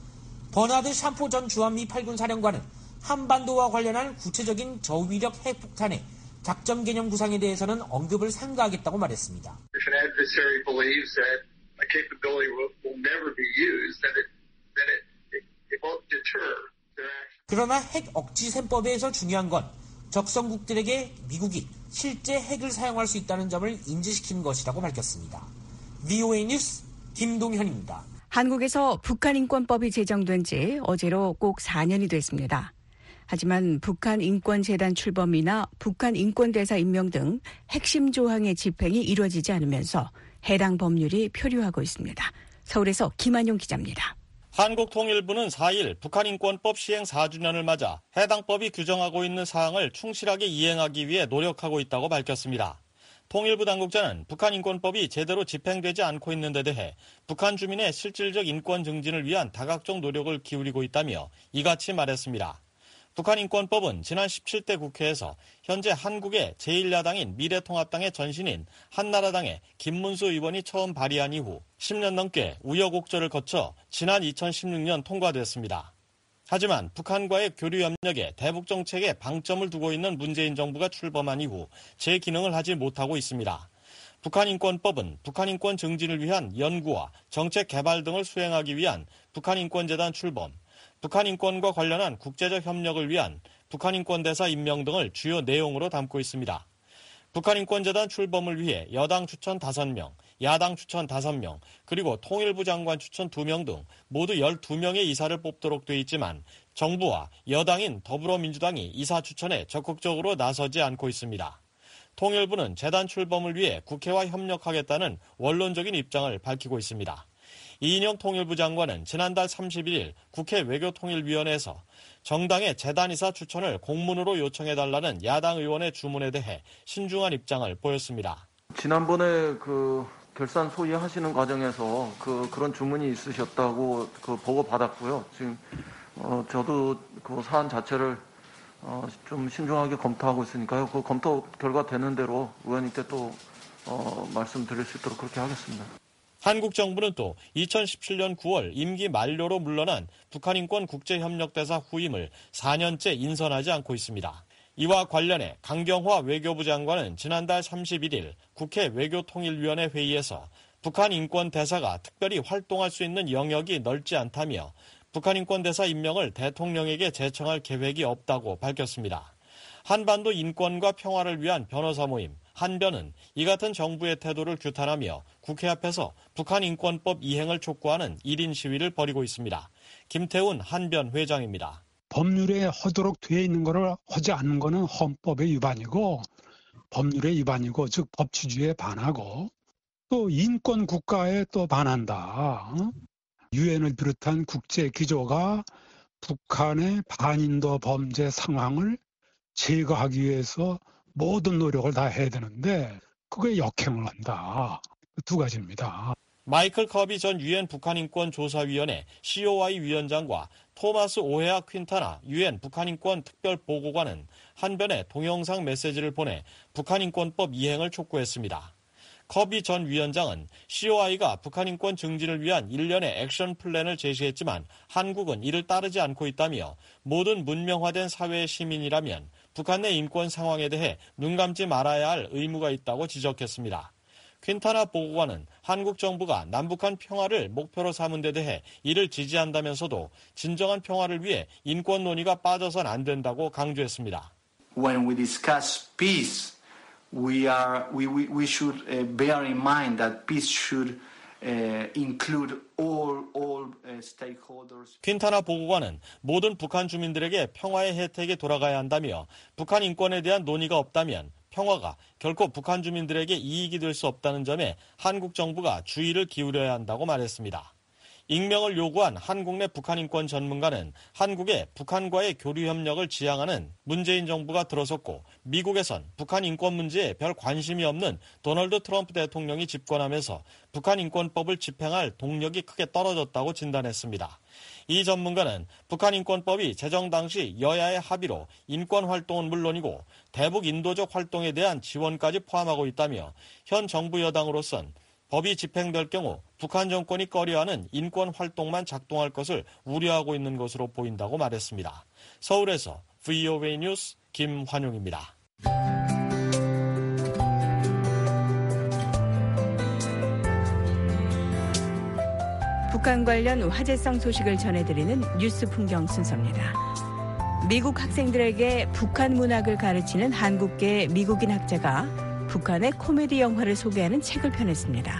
버나드 샴포 전 주한미 8군 사령관은 한반도와 관련한 구체적인 저위력 핵폭탄의 작전 개념 구상에 대해서는 언급을 삼가하겠다고 말했습니다. If an adversary believes that a capability will never be used, then it won't deter their action. 그러나 핵 억지 셈법에서 중요한 건 적성국들에게 미국이 실제 핵을 사용할 수 있다는 점을 인지시키는 것이라고 밝혔습니다. VOA 뉴스 김동현입니다. 한국에서 북한인권법이 제정된 지 어제로 꼭 4년이 됐습니다. 하지만 북한인권재단 출범이나 북한인권대사 임명 등 핵심 조항의 집행이 이루어지지 않으면서 해당 법률이 표류하고 있습니다. 서울에서 김한용 기자입니다. 한국통일부는 4일 북한인권법 시행 4주년을 맞아 해당 법이 규정하고 있는 사항을 충실하게 이행하기 위해 노력하고 있다고 밝혔습니다. 통일부 당국자는 북한인권법이 제대로 집행되지 않고 있는 데 대해 북한 주민의 실질적 인권 증진을 위한 다각적 노력을 기울이고 있다며 이같이 말했습니다. 북한인권법은 지난 17대 국회에서 현재 한국의 제1야당인 미래통합당의 전신인 한나라당의 김문수 의원이 처음 발의한 이후 10년 넘게 우여곡절을 거쳐 지난 2016년 통과됐습니다. 하지만 북한과의 교류 협력에 대북 정책에 방점을 두고 있는 문재인 정부가 출범한 이후 제 기능을 하지 못하고 있습니다. 북한인권법은 북한인권 증진을 위한 연구와 정책 개발 등을 수행하기 위한 북한인권재단 출범, 북한인권과 관련한 국제적 협력을 위한 북한인권대사 임명 등을 주요 내용으로 담고 있습니다. 북한인권재단 출범을 위해 여당 추천 5명, 야당 추천 5명, 그리고 통일부 장관 추천 2명 등 모두 12명의 이사를 뽑도록 돼 있지만 정부와 여당인 더불어민주당이 이사 추천에 적극적으로 나서지 않고 있습니다. 통일부는 재단 출범을 위해 국회와 협력하겠다는 원론적인 입장을 밝히고 있습니다. 이인영 통일부 장관은 지난달 31일 국회 외교통일위원회에서 정당의 재단이사 추천을 공문으로 요청해달라는 야당 의원의 주문에 대해 신중한 입장을 보였습니다. 지난번에 결산 소위하시는 과정에서 그런 주문이 있으셨다고 보고 받았고요. 지금 저도 그 사안 자체를 좀 신중하게 검토하고 있으니까요. 그 검토 결과 되는 대로 의원님께 또 말씀드릴 수 있도록 그렇게 하겠습니다. 한국 정부는 또 2017년 9월 임기 만료로 물러난 북한인권 국제협력대사 후임을 4년째 인선하지 않고 있습니다. 이와 관련해 강경화 외교부 장관은 지난달 31일 국회 외교통일위원회 회의에서 북한인권대사가 특별히 활동할 수 있는 영역이 넓지 않다며 북한인권대사 임명을 대통령에게 제청할 계획이 없다고 밝혔습니다. 한반도 인권과 평화를 위한 변호사 모임 한변은 이 같은 정부의 태도를 규탄하며 국회 앞에서 북한인권법 이행을 촉구하는 1인 시위를 벌이고 있습니다. 김태훈 한변 회장입니다. 법률에 하도록 되어 있는 것을 하지 않는 것은 헌법의 위반이고 법률의 위반이고 즉 법치주의에 반하고 또 인권 국가에 또 반한다. 유엔을 비롯한 국제 기조가 북한의 반인도 범죄 상황을 제거하기 위해서 모든 노력을 다 해야 되는데 그거에 역행을 한다. 두 가지입니다. 마이클 커비 전 유엔 북한인권조사위원회 COI 위원장과 토마스 오헤아 퀸타나 유엔 북한인권 특별보고관은 한변에 동영상 메시지를 보내 북한인권법 이행을 촉구했습니다. 커비 전 위원장은 COI가 북한인권 증진을 위한 일련의 액션 플랜을 제시했지만 한국은 이를 따르지 않고 있다며 모든 문명화된 사회의 시민이라면 북한 내 인권 상황에 대해 눈 감지 말아야 할 의무가 있다고 지적했습니다. 퀸타나 보고관은 한국 정부가 남북한 평화를 목표로 삼은 데 대해 이를 지지한다면서도 진정한 평화를 위해 인권 논의가 빠져선 안 된다고 강조했습니다. When we discuss peace, we should bear in mind that peace should include all stakeholders. 퀸타나 보고관은 모든 북한 주민들에게 평화의 혜택이 돌아가야 한다며 북한 인권에 대한 논의가 없다면 평화가 결코 북한 주민들에게 이익이 될 수 없다는 점에 한국 정부가 주의를 기울여야 한다고 말했습니다. 익명을 요구한 한국 내 북한인권 전문가는 한국의 북한과의 교류 협력을 지향하는 문재인 정부가 들어섰고 미국에선 북한 인권 문제에 별 관심이 없는 도널드 트럼프 대통령이 집권하면서 북한 인권법을 집행할 동력이 크게 떨어졌다고 진단했습니다. 이 전문가는 북한 인권법이 제정 당시 여야의 합의로 인권 활동은 물론이고 대북 인도적 활동에 대한 지원까지 포함하고 있다며 현 정부 여당으로선 법이 집행될 경우 북한 정권이 꺼려하는 인권 활동만 작동할 것을 우려하고 있는 것으로 보인다고 말했습니다. 서울에서 VOA 뉴스 김환용입니다. 북한 관련 화제성 소식을 전해드리는 뉴스 풍경 순서입니다. 미국 학생들에게 북한 문학을 가르치는 한국계 미국인 학자가 북한의 코미디 영화를 소개하는 책을 펴냈습니다.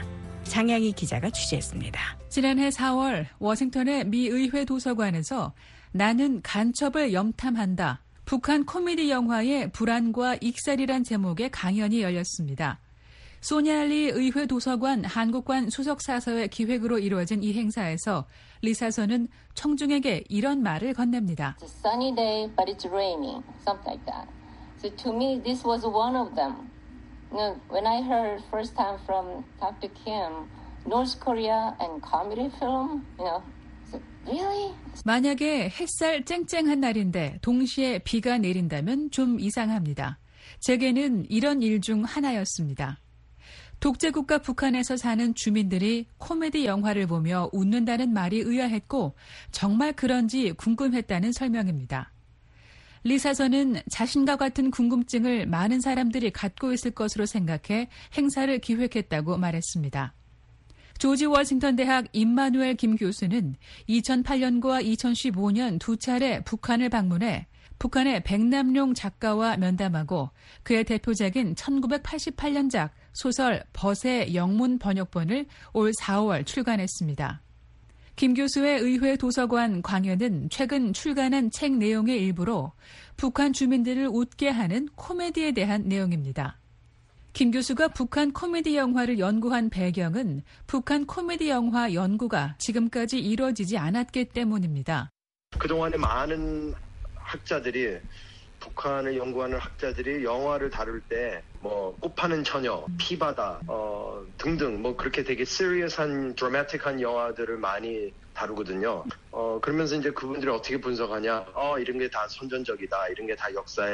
장양희 기자가 취재했습니다. 지난해 4월 워싱턴의 미 의회 도서관에서 나는 간첩을 염탐한다. 북한 코미디 영화의 불안과 익살이란 제목의 강연이 열렸습니다. 소냐리 의회 도서관 한국관 수석사서의 기획으로 이루어진 이 행사에서 리사선은 청중에게 이런 말을 건넵니다. It's a sunny day, but it's raining, something like that. So to me, this was one of them. When I heard first time from Dr. Kim, North Korea and comedy film, really? 만약에 햇살 쨍쨍한 날인데 동시에 비가 내린다면 좀 이상합니다. 제게는 이런 일 중 하나였습니다. 독재국가 북한에서 사는 주민들이 코미디 영화를 보며 웃는다는 말이 의아했고 정말 그런지 궁금했다는 설명입니다. 리사선은 자신과 같은 궁금증을 많은 사람들이 갖고 있을 것으로 생각해 행사를 기획했다고 말했습니다. 조지 워싱턴 대학 임마누엘 김 교수는 2008년과 2015년 두 차례 북한을 방문해 북한의 백남룡 작가와 면담하고 그의 대표작인 1988년작 소설 벗의 영문 번역본을 올 4월 출간했습니다. 김 교수의 의회 도서관 강연은 최근 출간한 책 내용의 일부로 북한 주민들을 웃게 하는 코미디에 대한 내용입니다. 김 교수가 북한 코미디 영화를 연구한 배경은 북한 코미디 영화 연구가 지금까지 이루어지지 않았기 때문입니다. 그동안에 많은 학자들이 북한을 연구하는 학자들이 영화를 다룰 때 뭐 꽃파는 처녀, 피바다 등등 뭐 그렇게 되게 시리어스한 드라마틱한 영화들을 많이 다루거든요. 그러면서 이제 그분들이 어떻게 분석하냐? 이런 게 다 선전적이다. 이런 게 다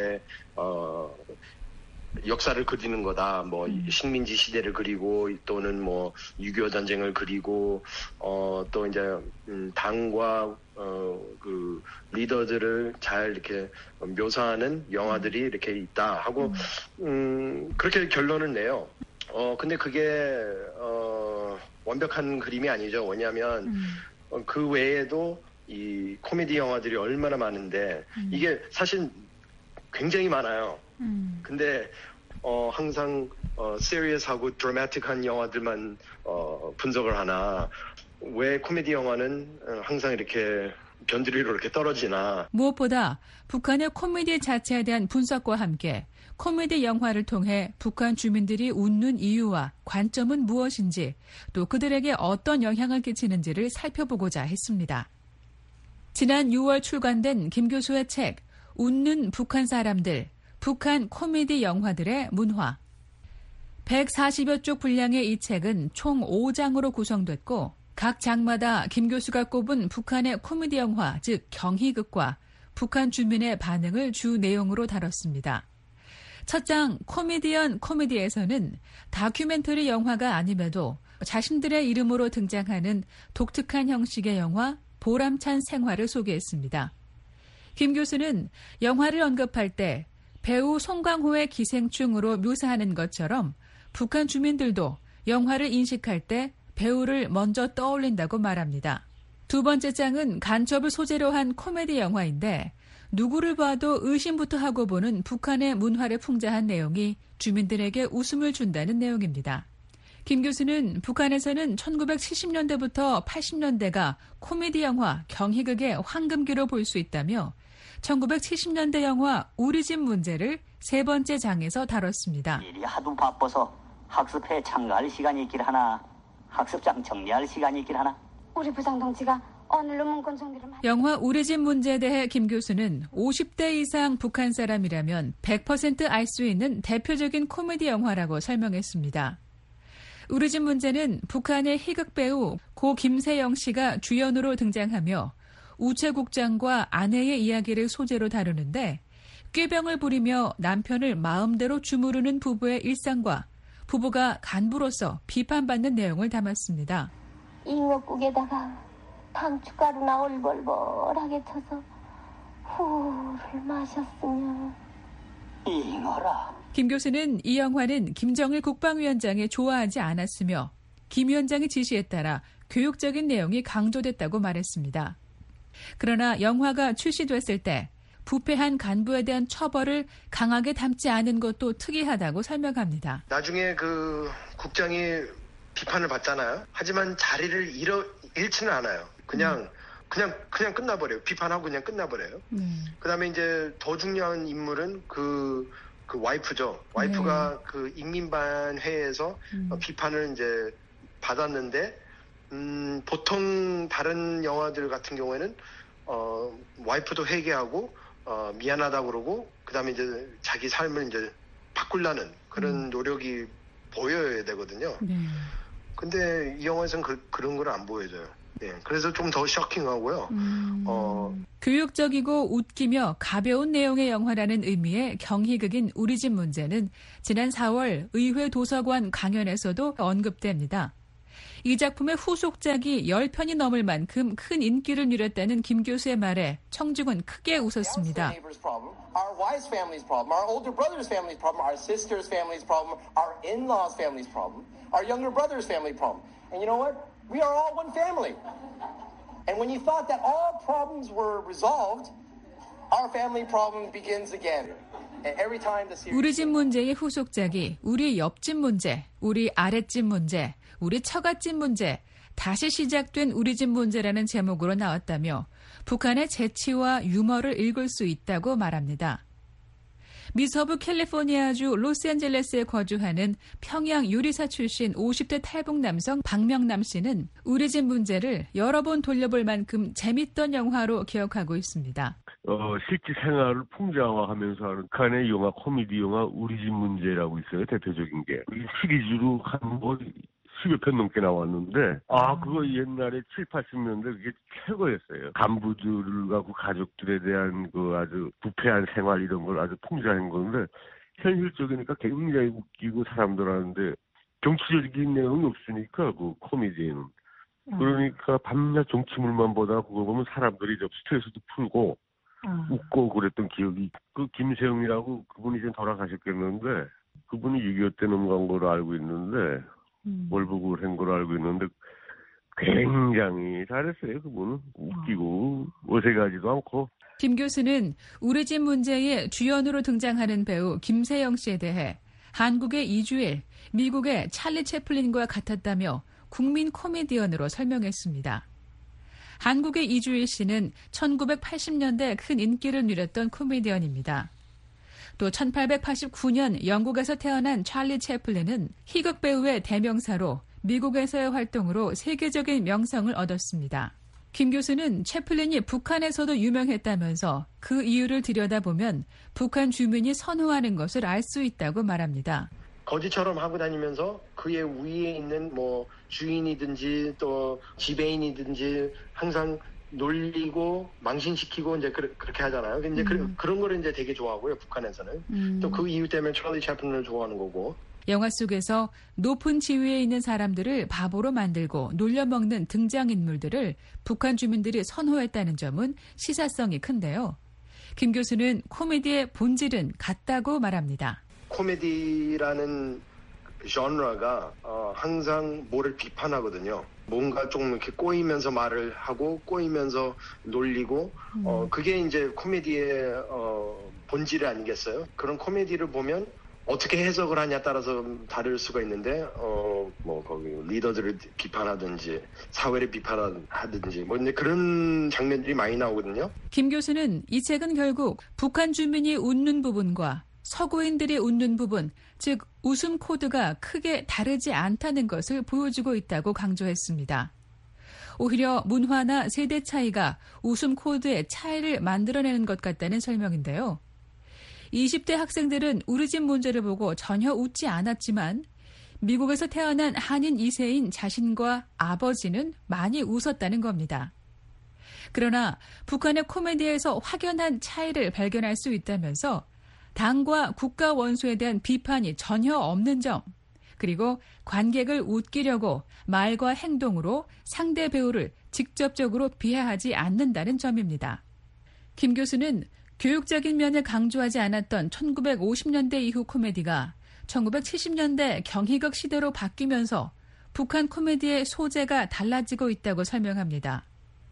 역사를 그리는 거다. 뭐 식민지 시대를 그리고 또는 뭐 6.25 전쟁을 그리고 또 이제 당과 그 리더들을 잘 이렇게 묘사하는 영화들이 이렇게 있다 하고 그렇게 결론을 내요. 근데 그게 완벽한 그림이 아니죠. 왜냐하면 그 외에도 이 코미디 영화들이 얼마나 많은데 이게 사실 굉장히 많아요. 근데 항상 시리어스하고 드라마틱한 영화들만 분석을 하나 왜 코미디 영화는 항상 이렇게 변두리로 이렇게 떨어지나. 무엇보다 북한의 코미디 자체에 대한 분석과 함께 코미디 영화를 통해 북한 주민들이 웃는 이유와 관점은 무엇인지 또 그들에게 어떤 영향을 끼치는지를 살펴보고자 했습니다. 지난 6월 출간된 김 교수의 책 웃는 북한 사람들, 북한 코미디 영화들의 문화. 140여 쪽 분량의 이 책은 총 5장으로 구성됐고 각 장마다 김 교수가 꼽은 북한의 코미디 영화, 즉 경희극과 북한 주민의 반응을 주 내용으로 다뤘습니다. 첫 장 코미디언 코미디에서는 다큐멘터리 영화가 아님에도 자신들의 이름으로 등장하는 독특한 형식의 영화 보람찬 생활을 소개했습니다. 김 교수는 영화를 언급할 때 배우 송강호의 기생충으로 묘사하는 것처럼 북한 주민들도 영화를 인식할 때 배우를 먼저 떠올린다고 말합니다. 두 번째 장은 간첩을 소재로 한 코미디 영화인데 누구를 봐도 의심부터 하고 보는 북한의 문화를 풍자한 내용이 주민들에게 웃음을 준다는 내용입니다. 김 교수는 북한에서는 1970년대부터 80년대가 코미디 영화 경희극의 황금기로 볼 수 있다며 1970년대 영화 우리 집 문제를 세 번째 장에서 다뤘습니다. 일이 하도 바빠서 학습회에 참가할 시간이 있길 하나 학습장 정리할 시간이 있길 하나 우리 부장동지가 오늘로 문건 정리를 영화 우리 집 문제에 대해 김 교수는 50대 이상 북한 사람이라면 100% 알 수 있는 대표적인 코미디 영화라고 설명했습니다. 우리 집 문제는 북한의 희극 배우 고 김세영 씨가 주연으로 등장하며 우체국장과 아내의 이야기를 소재로 다루는데 꾀병을 부리며 남편을 마음대로 주무르는 부부의 일상과 부부가 간부로서 비판받는 내용을 담았습니다. 잉어국에다가 당춧가루나 얼벌벌하게 쳐서 후를 마셨으면 잉어라. 김 교수는 이 영화는 김정일 국방위원장이 좋아하지 않았으며 김 위원장의 지시에 따라 교육적인 내용이 강조됐다고 말했습니다. 그러나 영화가 출시됐을 때 부패한 간부에 대한 처벌을 강하게 담지 않은 것도 특이하다고 설명합니다. 나중에 그 국장이 비판을 받잖아요. 하지만 자리를 잃지는 않아요. 그냥 끝나버려요. 비판하고 그냥 끝나버려요. 그다음에 이제 더 중요한 인물은 그 와이프죠. 와이프가 그 인민반 회에서 비판을 이제 받았는데 보통 다른 영화들 같은 경우에는 와이프도 회개하고 미안하다고 그러고 그다음에 이제 자기 삶을 이제 바꾸려는 그런 노력이 보여야 되거든요. 근데 이 영화에서는 그런 걸 안 보여줘요. 네, 그래서 좀 더 쇼킹하고요. 교육적이고 웃기며 가벼운 내용의 영화라는 의미의 경희극인 우리 집 문제는 지난 4월 의회 도서관 강연에서도 언급됩니다. 이 작품의 후속작이 10편이 넘을 만큼 큰 인기를 누렸다는 김 교수의 말에 청중은 크게 웃었습니다. Our wife's family's problem, our older brother's family's problem, our sister's family's problem, our in-laws' family's problem, our younger brother's family problem. And you know what? We are all one family. And when you thought that all problems were resolved, our family problem begins again. And every time the series... 우리 집 문제의 후속작이 우리 옆집 문제, 우리 아랫집 문제, 우리 처갓집 문제, 다시 시작된 우리 집 문제라는 제목으로 나왔다며 북한의 재치와 유머를 읽을 수 있다고 말합니다. 미서부 캘리포니아주 로스앤젤레스에 거주하는 평양 요리사 출신 50대 탈북 남성 박명남 씨는 우리 집 문제를 여러 번 돌려볼 만큼 재밌던 영화로 기억하고 있습니다. 실제 생활을 풍자화하면서 하는 북한의 영화, 코미디 영화 우리 집 문제라고 있어요. 대표적인 게. 이 시리즈로 한 10여 편 넘게 나왔는데, 그거 옛날에 7, 80년대 그게 최고였어요. 간부들을 갖고 가족들에 대한 그 아주 부패한 생활 이런 걸 아주 풍자한 건데, 현실적이니까 굉장히 웃기고 사람들 하는데, 정치적인 내용이 없으니까, 그 코미디에는. 그러니까 밤낮 정치물만 보다 그거 보면 사람들이 좀 스트레스도 풀고, 웃고 그랬던 기억이, 그 김세웅이라고 그분이 이제 돌아가셨겠는데, 그분이 6.25 때 넘어간 걸로 알고 있는데, 월북을 한 걸로 알고 있는데 굉장히 잘했어요. 그분은 웃기고 어색하지도 않고. 김 교수는 우리 집 문제의 주연으로 등장하는 배우 김세영 씨에 대해 한국의 이주일, 미국의 찰리 채플린과 같았다며 국민 코미디언으로 설명했습니다. 한국의 이주일 씨는 1980년대 큰 인기를 누렸던 코미디언입니다. 또 1889년 영국에서 태어난 찰리 채플린은 희극 배우의 대명사로 미국에서의 활동으로 세계적인 명성을 얻었습니다. 김 교수는 채플린이 북한에서도 유명했다면서 그 이유를 들여다보면 북한 주민이 선호하는 것을 알 수 있다고 말합니다. 거지처럼 하고 다니면서 그의 위에 있는 주인이든지 또 지배인이든지 항상 놀리고 망신시키고 이제 그렇게 하잖아요. 이제 그런 거를 이제 되게 좋아하고요. 북한에서는 또 그 이유 때문에 찰리 채플린을 좋아하는 거고. 영화 속에서 높은 지위에 있는 사람들을 바보로 만들고 놀려먹는 등장인물들을 북한 주민들이 선호했다는 점은 시사성이 큰데요. 김 교수는 코미디의 본질은 같다고 말합니다. 코미디라는 genre,가 항상 뭐를 비판하거든요. 뭔가 좀 이렇게 꼬이면서 말을 하고 꼬이면서 놀리고 그게 이제 코미디의 본질 아니겠어요? 그런 코미디를 보면 어떻게 해석을 하냐에 따라서 다를 수가 있는데 거기 리더들을 비판하든지 사회를 비판하든지 이제 그런 장면들이 많이 나오거든요. 김 교수는 이 책은 결국 북한 주민이 웃는 부분과 서구인들이 웃는 부분, 즉 웃음 코드가 크게 다르지 않다는 것을 보여주고 있다고 강조했습니다. 오히려 문화나 세대 차이가 웃음 코드의 차이를 만들어내는 것 같다는 설명인데요. 20대 학생들은 우리 집 문제를 보고 전혀 웃지 않았지만 미국에서 태어난 한인 2세인 자신과 아버지는 많이 웃었다는 겁니다. 그러나 북한의 코미디에서 확연한 차이를 발견할 수 있다면서 당과 국가 원수에 대한 비판이 전혀 없는 점, 그리고 관객을 웃기려고 말과 행동으로 상대 배우를 직접적으로 비하하지 않는다는 점입니다. 김 교수는 교육적인 면을 강조하지 않았던 1950년대 이후 코미디가 1970년대 경희극 시대로 바뀌면서 북한 코미디의 소재가 달라지고 있다고 설명합니다.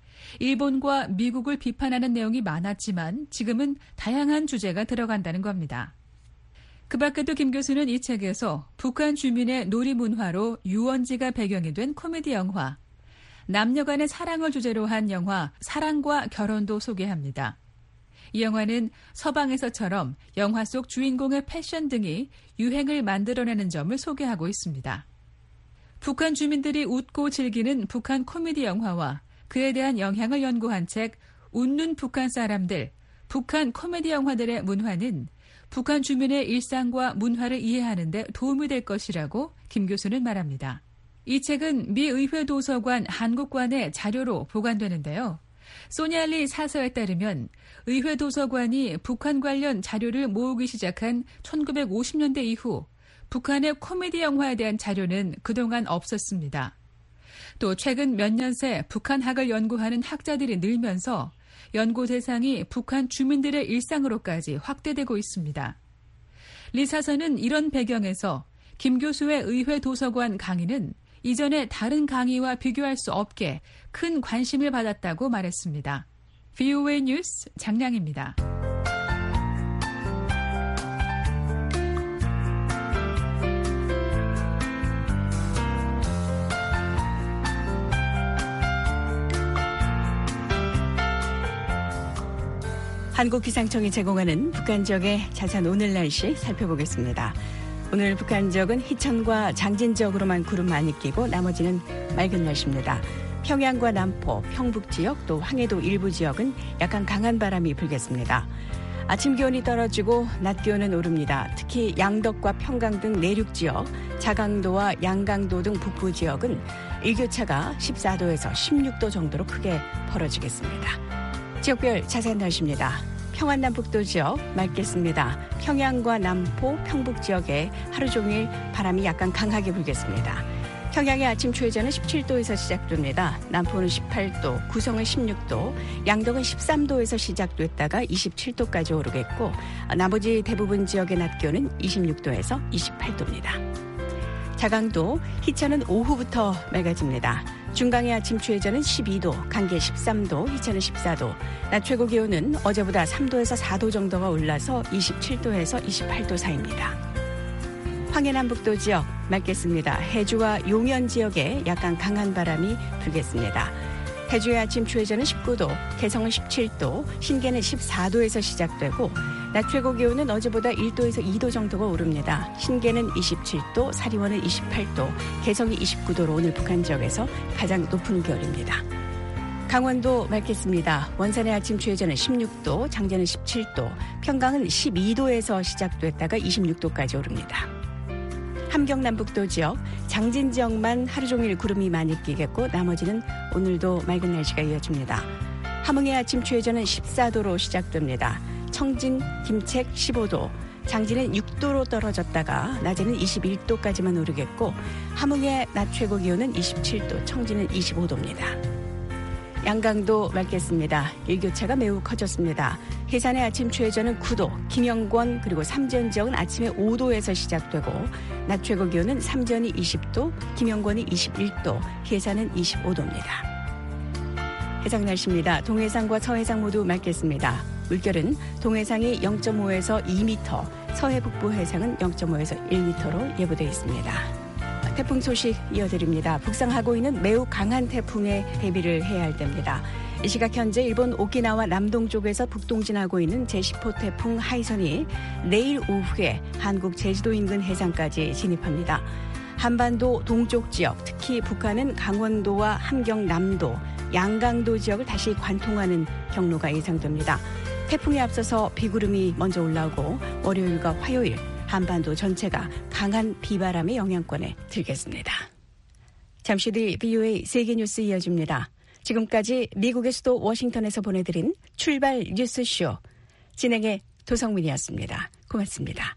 일본과 미국을 비판하는 내용이 많았지만 지금은 다양한 주제가 들어간다는 겁니다. 그 밖에도 김 교수는 이 책에서 북한 주민의 놀이 문화로 유원지가 배경이 된 코미디 영화, 남녀 간의 사랑을 주제로 한 영화 사랑과 결혼도 소개합니다. 이 영화는 서방에서처럼 영화 속 주인공의 패션 등이 유행을 만들어내는 점을 소개하고 있습니다. 북한 주민들이 웃고 즐기는 북한 코미디 영화와 그에 대한 영향을 연구한 책 웃는 북한 사람들, 북한 코미디 영화들의 문화는 북한 주민의 일상과 문화를 이해하는 데 도움이 될 것이라고 김 교수는 말합니다. 이 책은 미 의회 도서관 한국관의 자료로 보관되는데요. 소니알리 사서에 따르면 의회 도서관이 북한 관련 자료를 모으기 시작한 1950년대 이후 북한의 코미디 영화에 대한 자료는 그동안 없었습니다. 또 최근 몇 년 새 북한학을 연구하는 학자들이 늘면서 연구 대상이 북한 주민들의 일상으로까지 확대되고 있습니다. 리 사서는 이런 배경에서 김 교수의 의회 도서관 강의는 이전의 다른 강의와 비교할 수 없게 큰 관심을 받았다고 말했습니다. VOA 뉴스 장량입니다. 한국기상청이 제공하는 북한 지역의 자세한 오늘 날씨 살펴보겠습니다. 오늘 북한 지역은 희천과 장진 지역으로만 구름 많이 끼고 나머지는 맑은 날씨입니다. 평양과 남포, 평북 지역 또 황해도 일부 지역은 약간 강한 바람이 불겠습니다. 아침 기온이 떨어지고 낮 기온은 오릅니다. 특히 양덕과 평강 등 내륙 지역, 자강도와 양강도 등 북부 지역은 일교차가 14도에서 16도 정도로 크게 벌어지겠습니다. 지역별 자세한 날씨입니다. 평안남북도 지역 맑겠습니다. 평양과 남포, 평북 지역에 하루 종일 바람이 약간 강하게 불겠습니다. 평양의 아침 최저는 17도에서 시작됩니다. 남포는 18도, 구성은 16도, 양덕은 13도에서 시작됐다가 27도까지 오르겠고 나머지 대부분 지역의 낮 기온은 26도에서 28도입니다. 자강도, 희천은 오후부터 맑아집니다. 중강의 아침 최저는 12도, 강계 13도, 희천은 14도, 낮 최고 기온은 어제보다 3도에서 4도 정도가 올라서 27도에서 28도 사이입니다. 황해남북도 지역 맑겠습니다. 해주와 용현 지역에 약간 강한 바람이 불겠습니다. 해주의 아침 최저는 19도, 개성은 17도, 신계는 14도에서 시작되고 낮 최고 기온은 어제보다 1도에서 2도 정도가 오릅니다. 신계는 27도, 사리원은 28도, 개성이 29도로 오늘 북한 지역에서 가장 높은 기온입니다. 강원도 맑겠습니다. 원산의 아침 최저는 16도, 장제는 17도, 평강은 12도에서 시작됐다가 26도까지 오릅니다. 함경남북도 지역, 장진 지역만 하루 종일 구름이 많이 끼겠고 나머지는 오늘도 맑은 날씨가 이어집니다. 함흥의 아침 최저는 14도로 시작됩니다. 청진, 김책 15도, 장진은 6도로 떨어졌다가 낮에는 21도까지만 오르겠고 함흥의 낮 최고 기온은 27도, 청진은 25도입니다. 양강도 맑겠습니다. 일교차가 매우 커졌습니다. 해산의 아침 최저는 9도, 김영권 그리고 삼전 지역은 아침에 5도에서 시작되고 낮 최고 기온은 삼전이 20도, 김영권이 21도, 해산은 25도입니다. 해상 날씨입니다. 동해상과 서해상 모두 맑겠습니다. 물결은 동해상이 0.5에서 2m, 서해 북부 해상은 0.5에서 1m로 예보되어 있습니다. 태풍 소식 이어드립니다. 북상하고 있는 매우 강한 태풍에 대비를 해야 할 때입니다. 이 시각 현재 일본 오키나와 남동쪽에서 북동진하고 있는 제10호 태풍 하이선이 내일 오후에 한국 제주도 인근 해상까지 진입합니다. 한반도 동쪽 지역, 특히 북한은 강원도와 함경남도, 양강도 지역을 다시 관통하는 경로가 예상됩니다. 태풍에 앞서서 비구름이 먼저 올라오고 월요일과 화요일 한반도 전체가 강한 비바람의 영향권에 들겠습니다. 잠시 뒤 VOA 세계뉴스 이어집니다. 지금까지 미국의 수도 워싱턴에서 보내드린 출발 뉴스쇼 진행의 도성민이었습니다. 고맙습니다.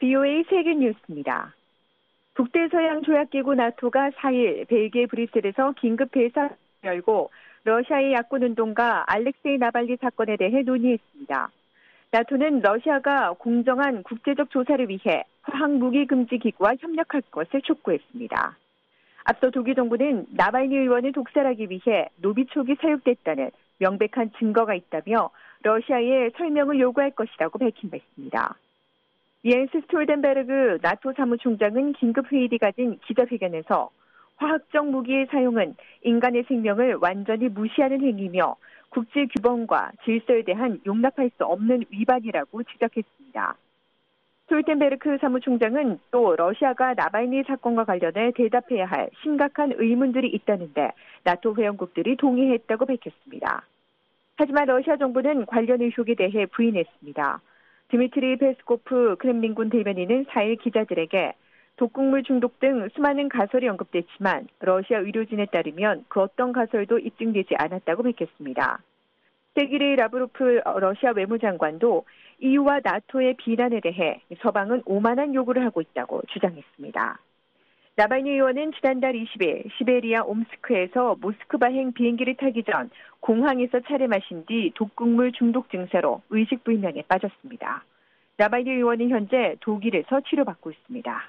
BOA 세계 뉴스입니다. 북대서양조약기구 나토가 4일 벨기에 브뤼셀에서 긴급회의를 열고 러시아의 야권운동가 알렉세이 나발리 사건에 대해 논의했습니다. 나토는 러시아가 공정한 국제적 조사를 위해 화학무기금지기구와 협력할 것을 촉구했습니다. 앞서 독일 정부는 나발리 의원을 독살하기 위해 노비촉이 사육됐다는 명백한 증거가 있다며 러시아에 설명을 요구할 것이라고 밝힌 바 있습니다. 예ን스 스톨텐베르그 나토 사무총장은 긴급회의 뒤 가진 기자회견에서 화학적 무기의 사용은 인간의 생명을 완전히 무시하는 행위며 국제규범과 질서에 대한 용납할 수 없는 위반이라고 지적했습니다. 스톨텐베르크 사무총장은 또 러시아가 나발리 사건과 관련해 대답해야 할 심각한 의문들이 있다는데 나토 회원국들이 동의했다고 밝혔습니다. 하지만 러시아 정부는 관련 의혹에 대해 부인했습니다. 드미트리 페스코프 크렘린군 대변인은 4일 기자들에게 독극물 중독 등 수많은 가설이 언급됐지만 러시아 의료진에 따르면 그 어떤 가설도 입증되지 않았다고 밝혔습니다. 세기리 라브로프 러시아 외무장관도 EU와 나토의 비난에 대해 서방은 오만한 요구를 하고 있다고 주장했습니다. 나발리 의원은 지난달 20일 시베리아 옴스크에서 모스크바행 비행기를 타기 전 공항에서 차를 마신 뒤 독극물 중독 증세로 의식불명에 빠졌습니다. 나발리 의원은 현재 독일에서 치료받고 있습니다.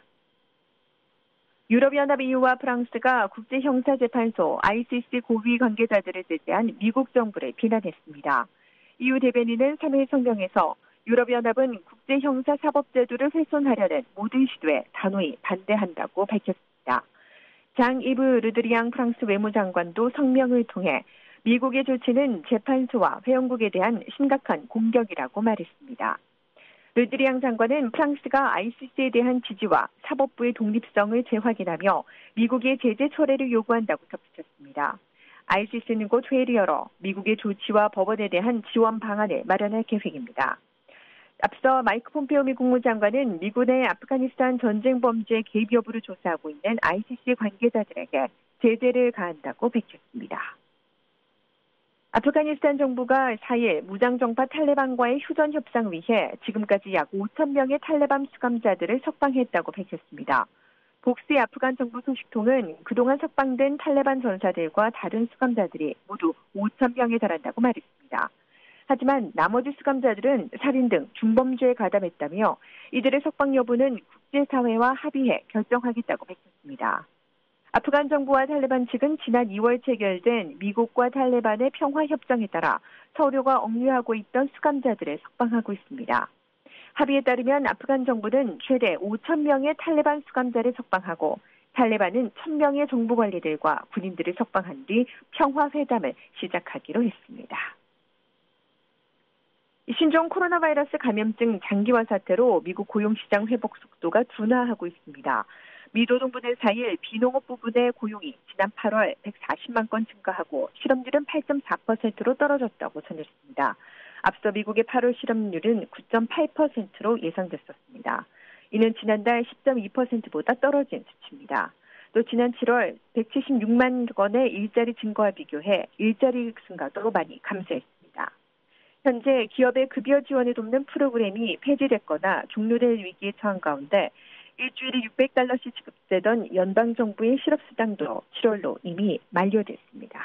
유럽연합 EU와 프랑스가 국제형사재판소 ICC 고위 관계자들을 제재한 미국 정부를 비난했습니다. EU 대변인은 3일 성명에서 유럽연합은 국제형사사법제도를 훼손하려는 모든 시도에 단호히 반대한다고 밝혔습니다. 장 이브 르드리앙 프랑스 외무장관도 성명을 통해 미국의 조치는 재판소와 회원국에 대한 심각한 공격이라고 말했습니다. 르드리앙 장관은 프랑스가 ICC에 대한 지지와 사법부의 독립성을 재확인하며 미국의 제재 철회를 요구한다고 덧붙였습니다. ICC는 곧 회의를 열어 미국의 조치와 법원에 대한 지원 방안을 마련할 계획입니다. 앞서 마이크 폼페오 미 국무장관은 미군의 아프가니스탄 전쟁 범죄 개입 여부를 조사하고 있는 ICC 관계자들에게 제재를 가한다고 밝혔습니다. 아프가니스탄 정부가 4일 무장정파 탈레반과의 휴전 협상 위해 지금까지 약 5천 명의 탈레반 수감자들을 석방했다고 밝혔습니다. 복스의 아프간 정부 소식통은 그동안 석방된 탈레반 전사들과 다른 수감자들이 모두 5천 명에 달한다고 말했습니다. 하지만 나머지 수감자들은 살인 등 중범죄에 가담했다며 이들의 석방 여부는 국제사회와 합의해 결정하겠다고 밝혔습니다. 아프간 정부와 탈레반 측은 지난 2월 체결된 미국과 탈레반의 평화협정에 따라 서로가 억류하고 있던 수감자들을 석방하고 있습니다. 합의에 따르면 아프간 정부는 최대 5천 명의 탈레반 수감자를 석방하고 탈레반은 1,000명의 정부 관리들과 군인들을 석방한 뒤 평화회담을 시작하기로 했습니다. 신종 코로나 바이러스 감염증 장기화 사태로 미국 고용시장 회복 속도가 둔화하고 있습니다. 미 노동부는 4일 비농업 부분의 고용이 지난 8월 140만 건 증가하고 실업률은 8.4%로 떨어졌다고 전했습니다. 앞서 미국의 8월 실업률은 9.8%로 예상됐었습니다. 이는 지난달 10.2%보다 떨어진 수치입니다. 또 지난 7월 176만 건의 일자리 증가와 비교해 일자리 증가도 많이 감소했습니다. 현재 기업의 급여 지원을 돕는 프로그램이 폐지됐거나 종료될 위기에 처한 가운데 일주일에 $600씩 지급되던 연방정부의 실업수당도 7월로 이미 만료됐습니다.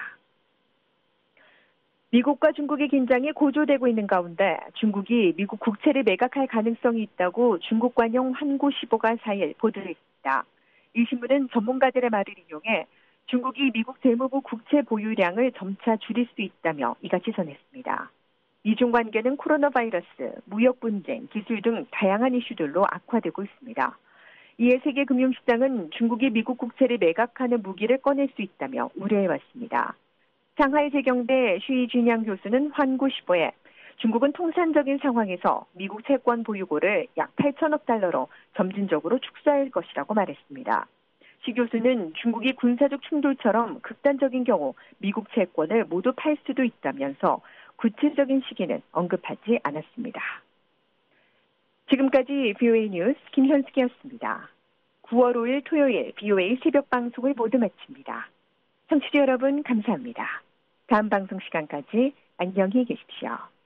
미국과 중국의 긴장이 고조되고 있는 가운데 중국이 미국 국채를 매각할 가능성이 있다고 중국 관영 환구시보가 4일 보도했습니다. 이 신문은 전문가들의 말을 인용해 중국이 미국 재무부 국채 보유량을 점차 줄일 수 있다며 이같이 전했습니다. 미중 관계는 코로나 바이러스, 무역 분쟁, 기술 등 다양한 이슈들로 악화되고 있습니다. 이에 세계 금융시장은 중국이 미국 국채를 매각하는 무기를 꺼낼 수 있다며 우려해왔습니다. 상하이 재경대 슈이진양 교수는 환구시보에 중국은 통상적인 상황에서 미국 채권 보유고를 약 8천억 달러로 점진적으로 축소할 것이라고 말했습니다. 시 교수는 중국이 군사적 충돌처럼 극단적인 경우 미국 채권을 모두 팔 수도 있다면서 구체적인 시기는 언급하지 않았습니다. 지금까지 BOA 뉴스 김현숙이었습니다. 9월 5일 토요일 BOA 새벽 방송을 모두 마칩니다. 청취자 여러분 감사합니다. 다음 방송 시간까지 안녕히 계십시오.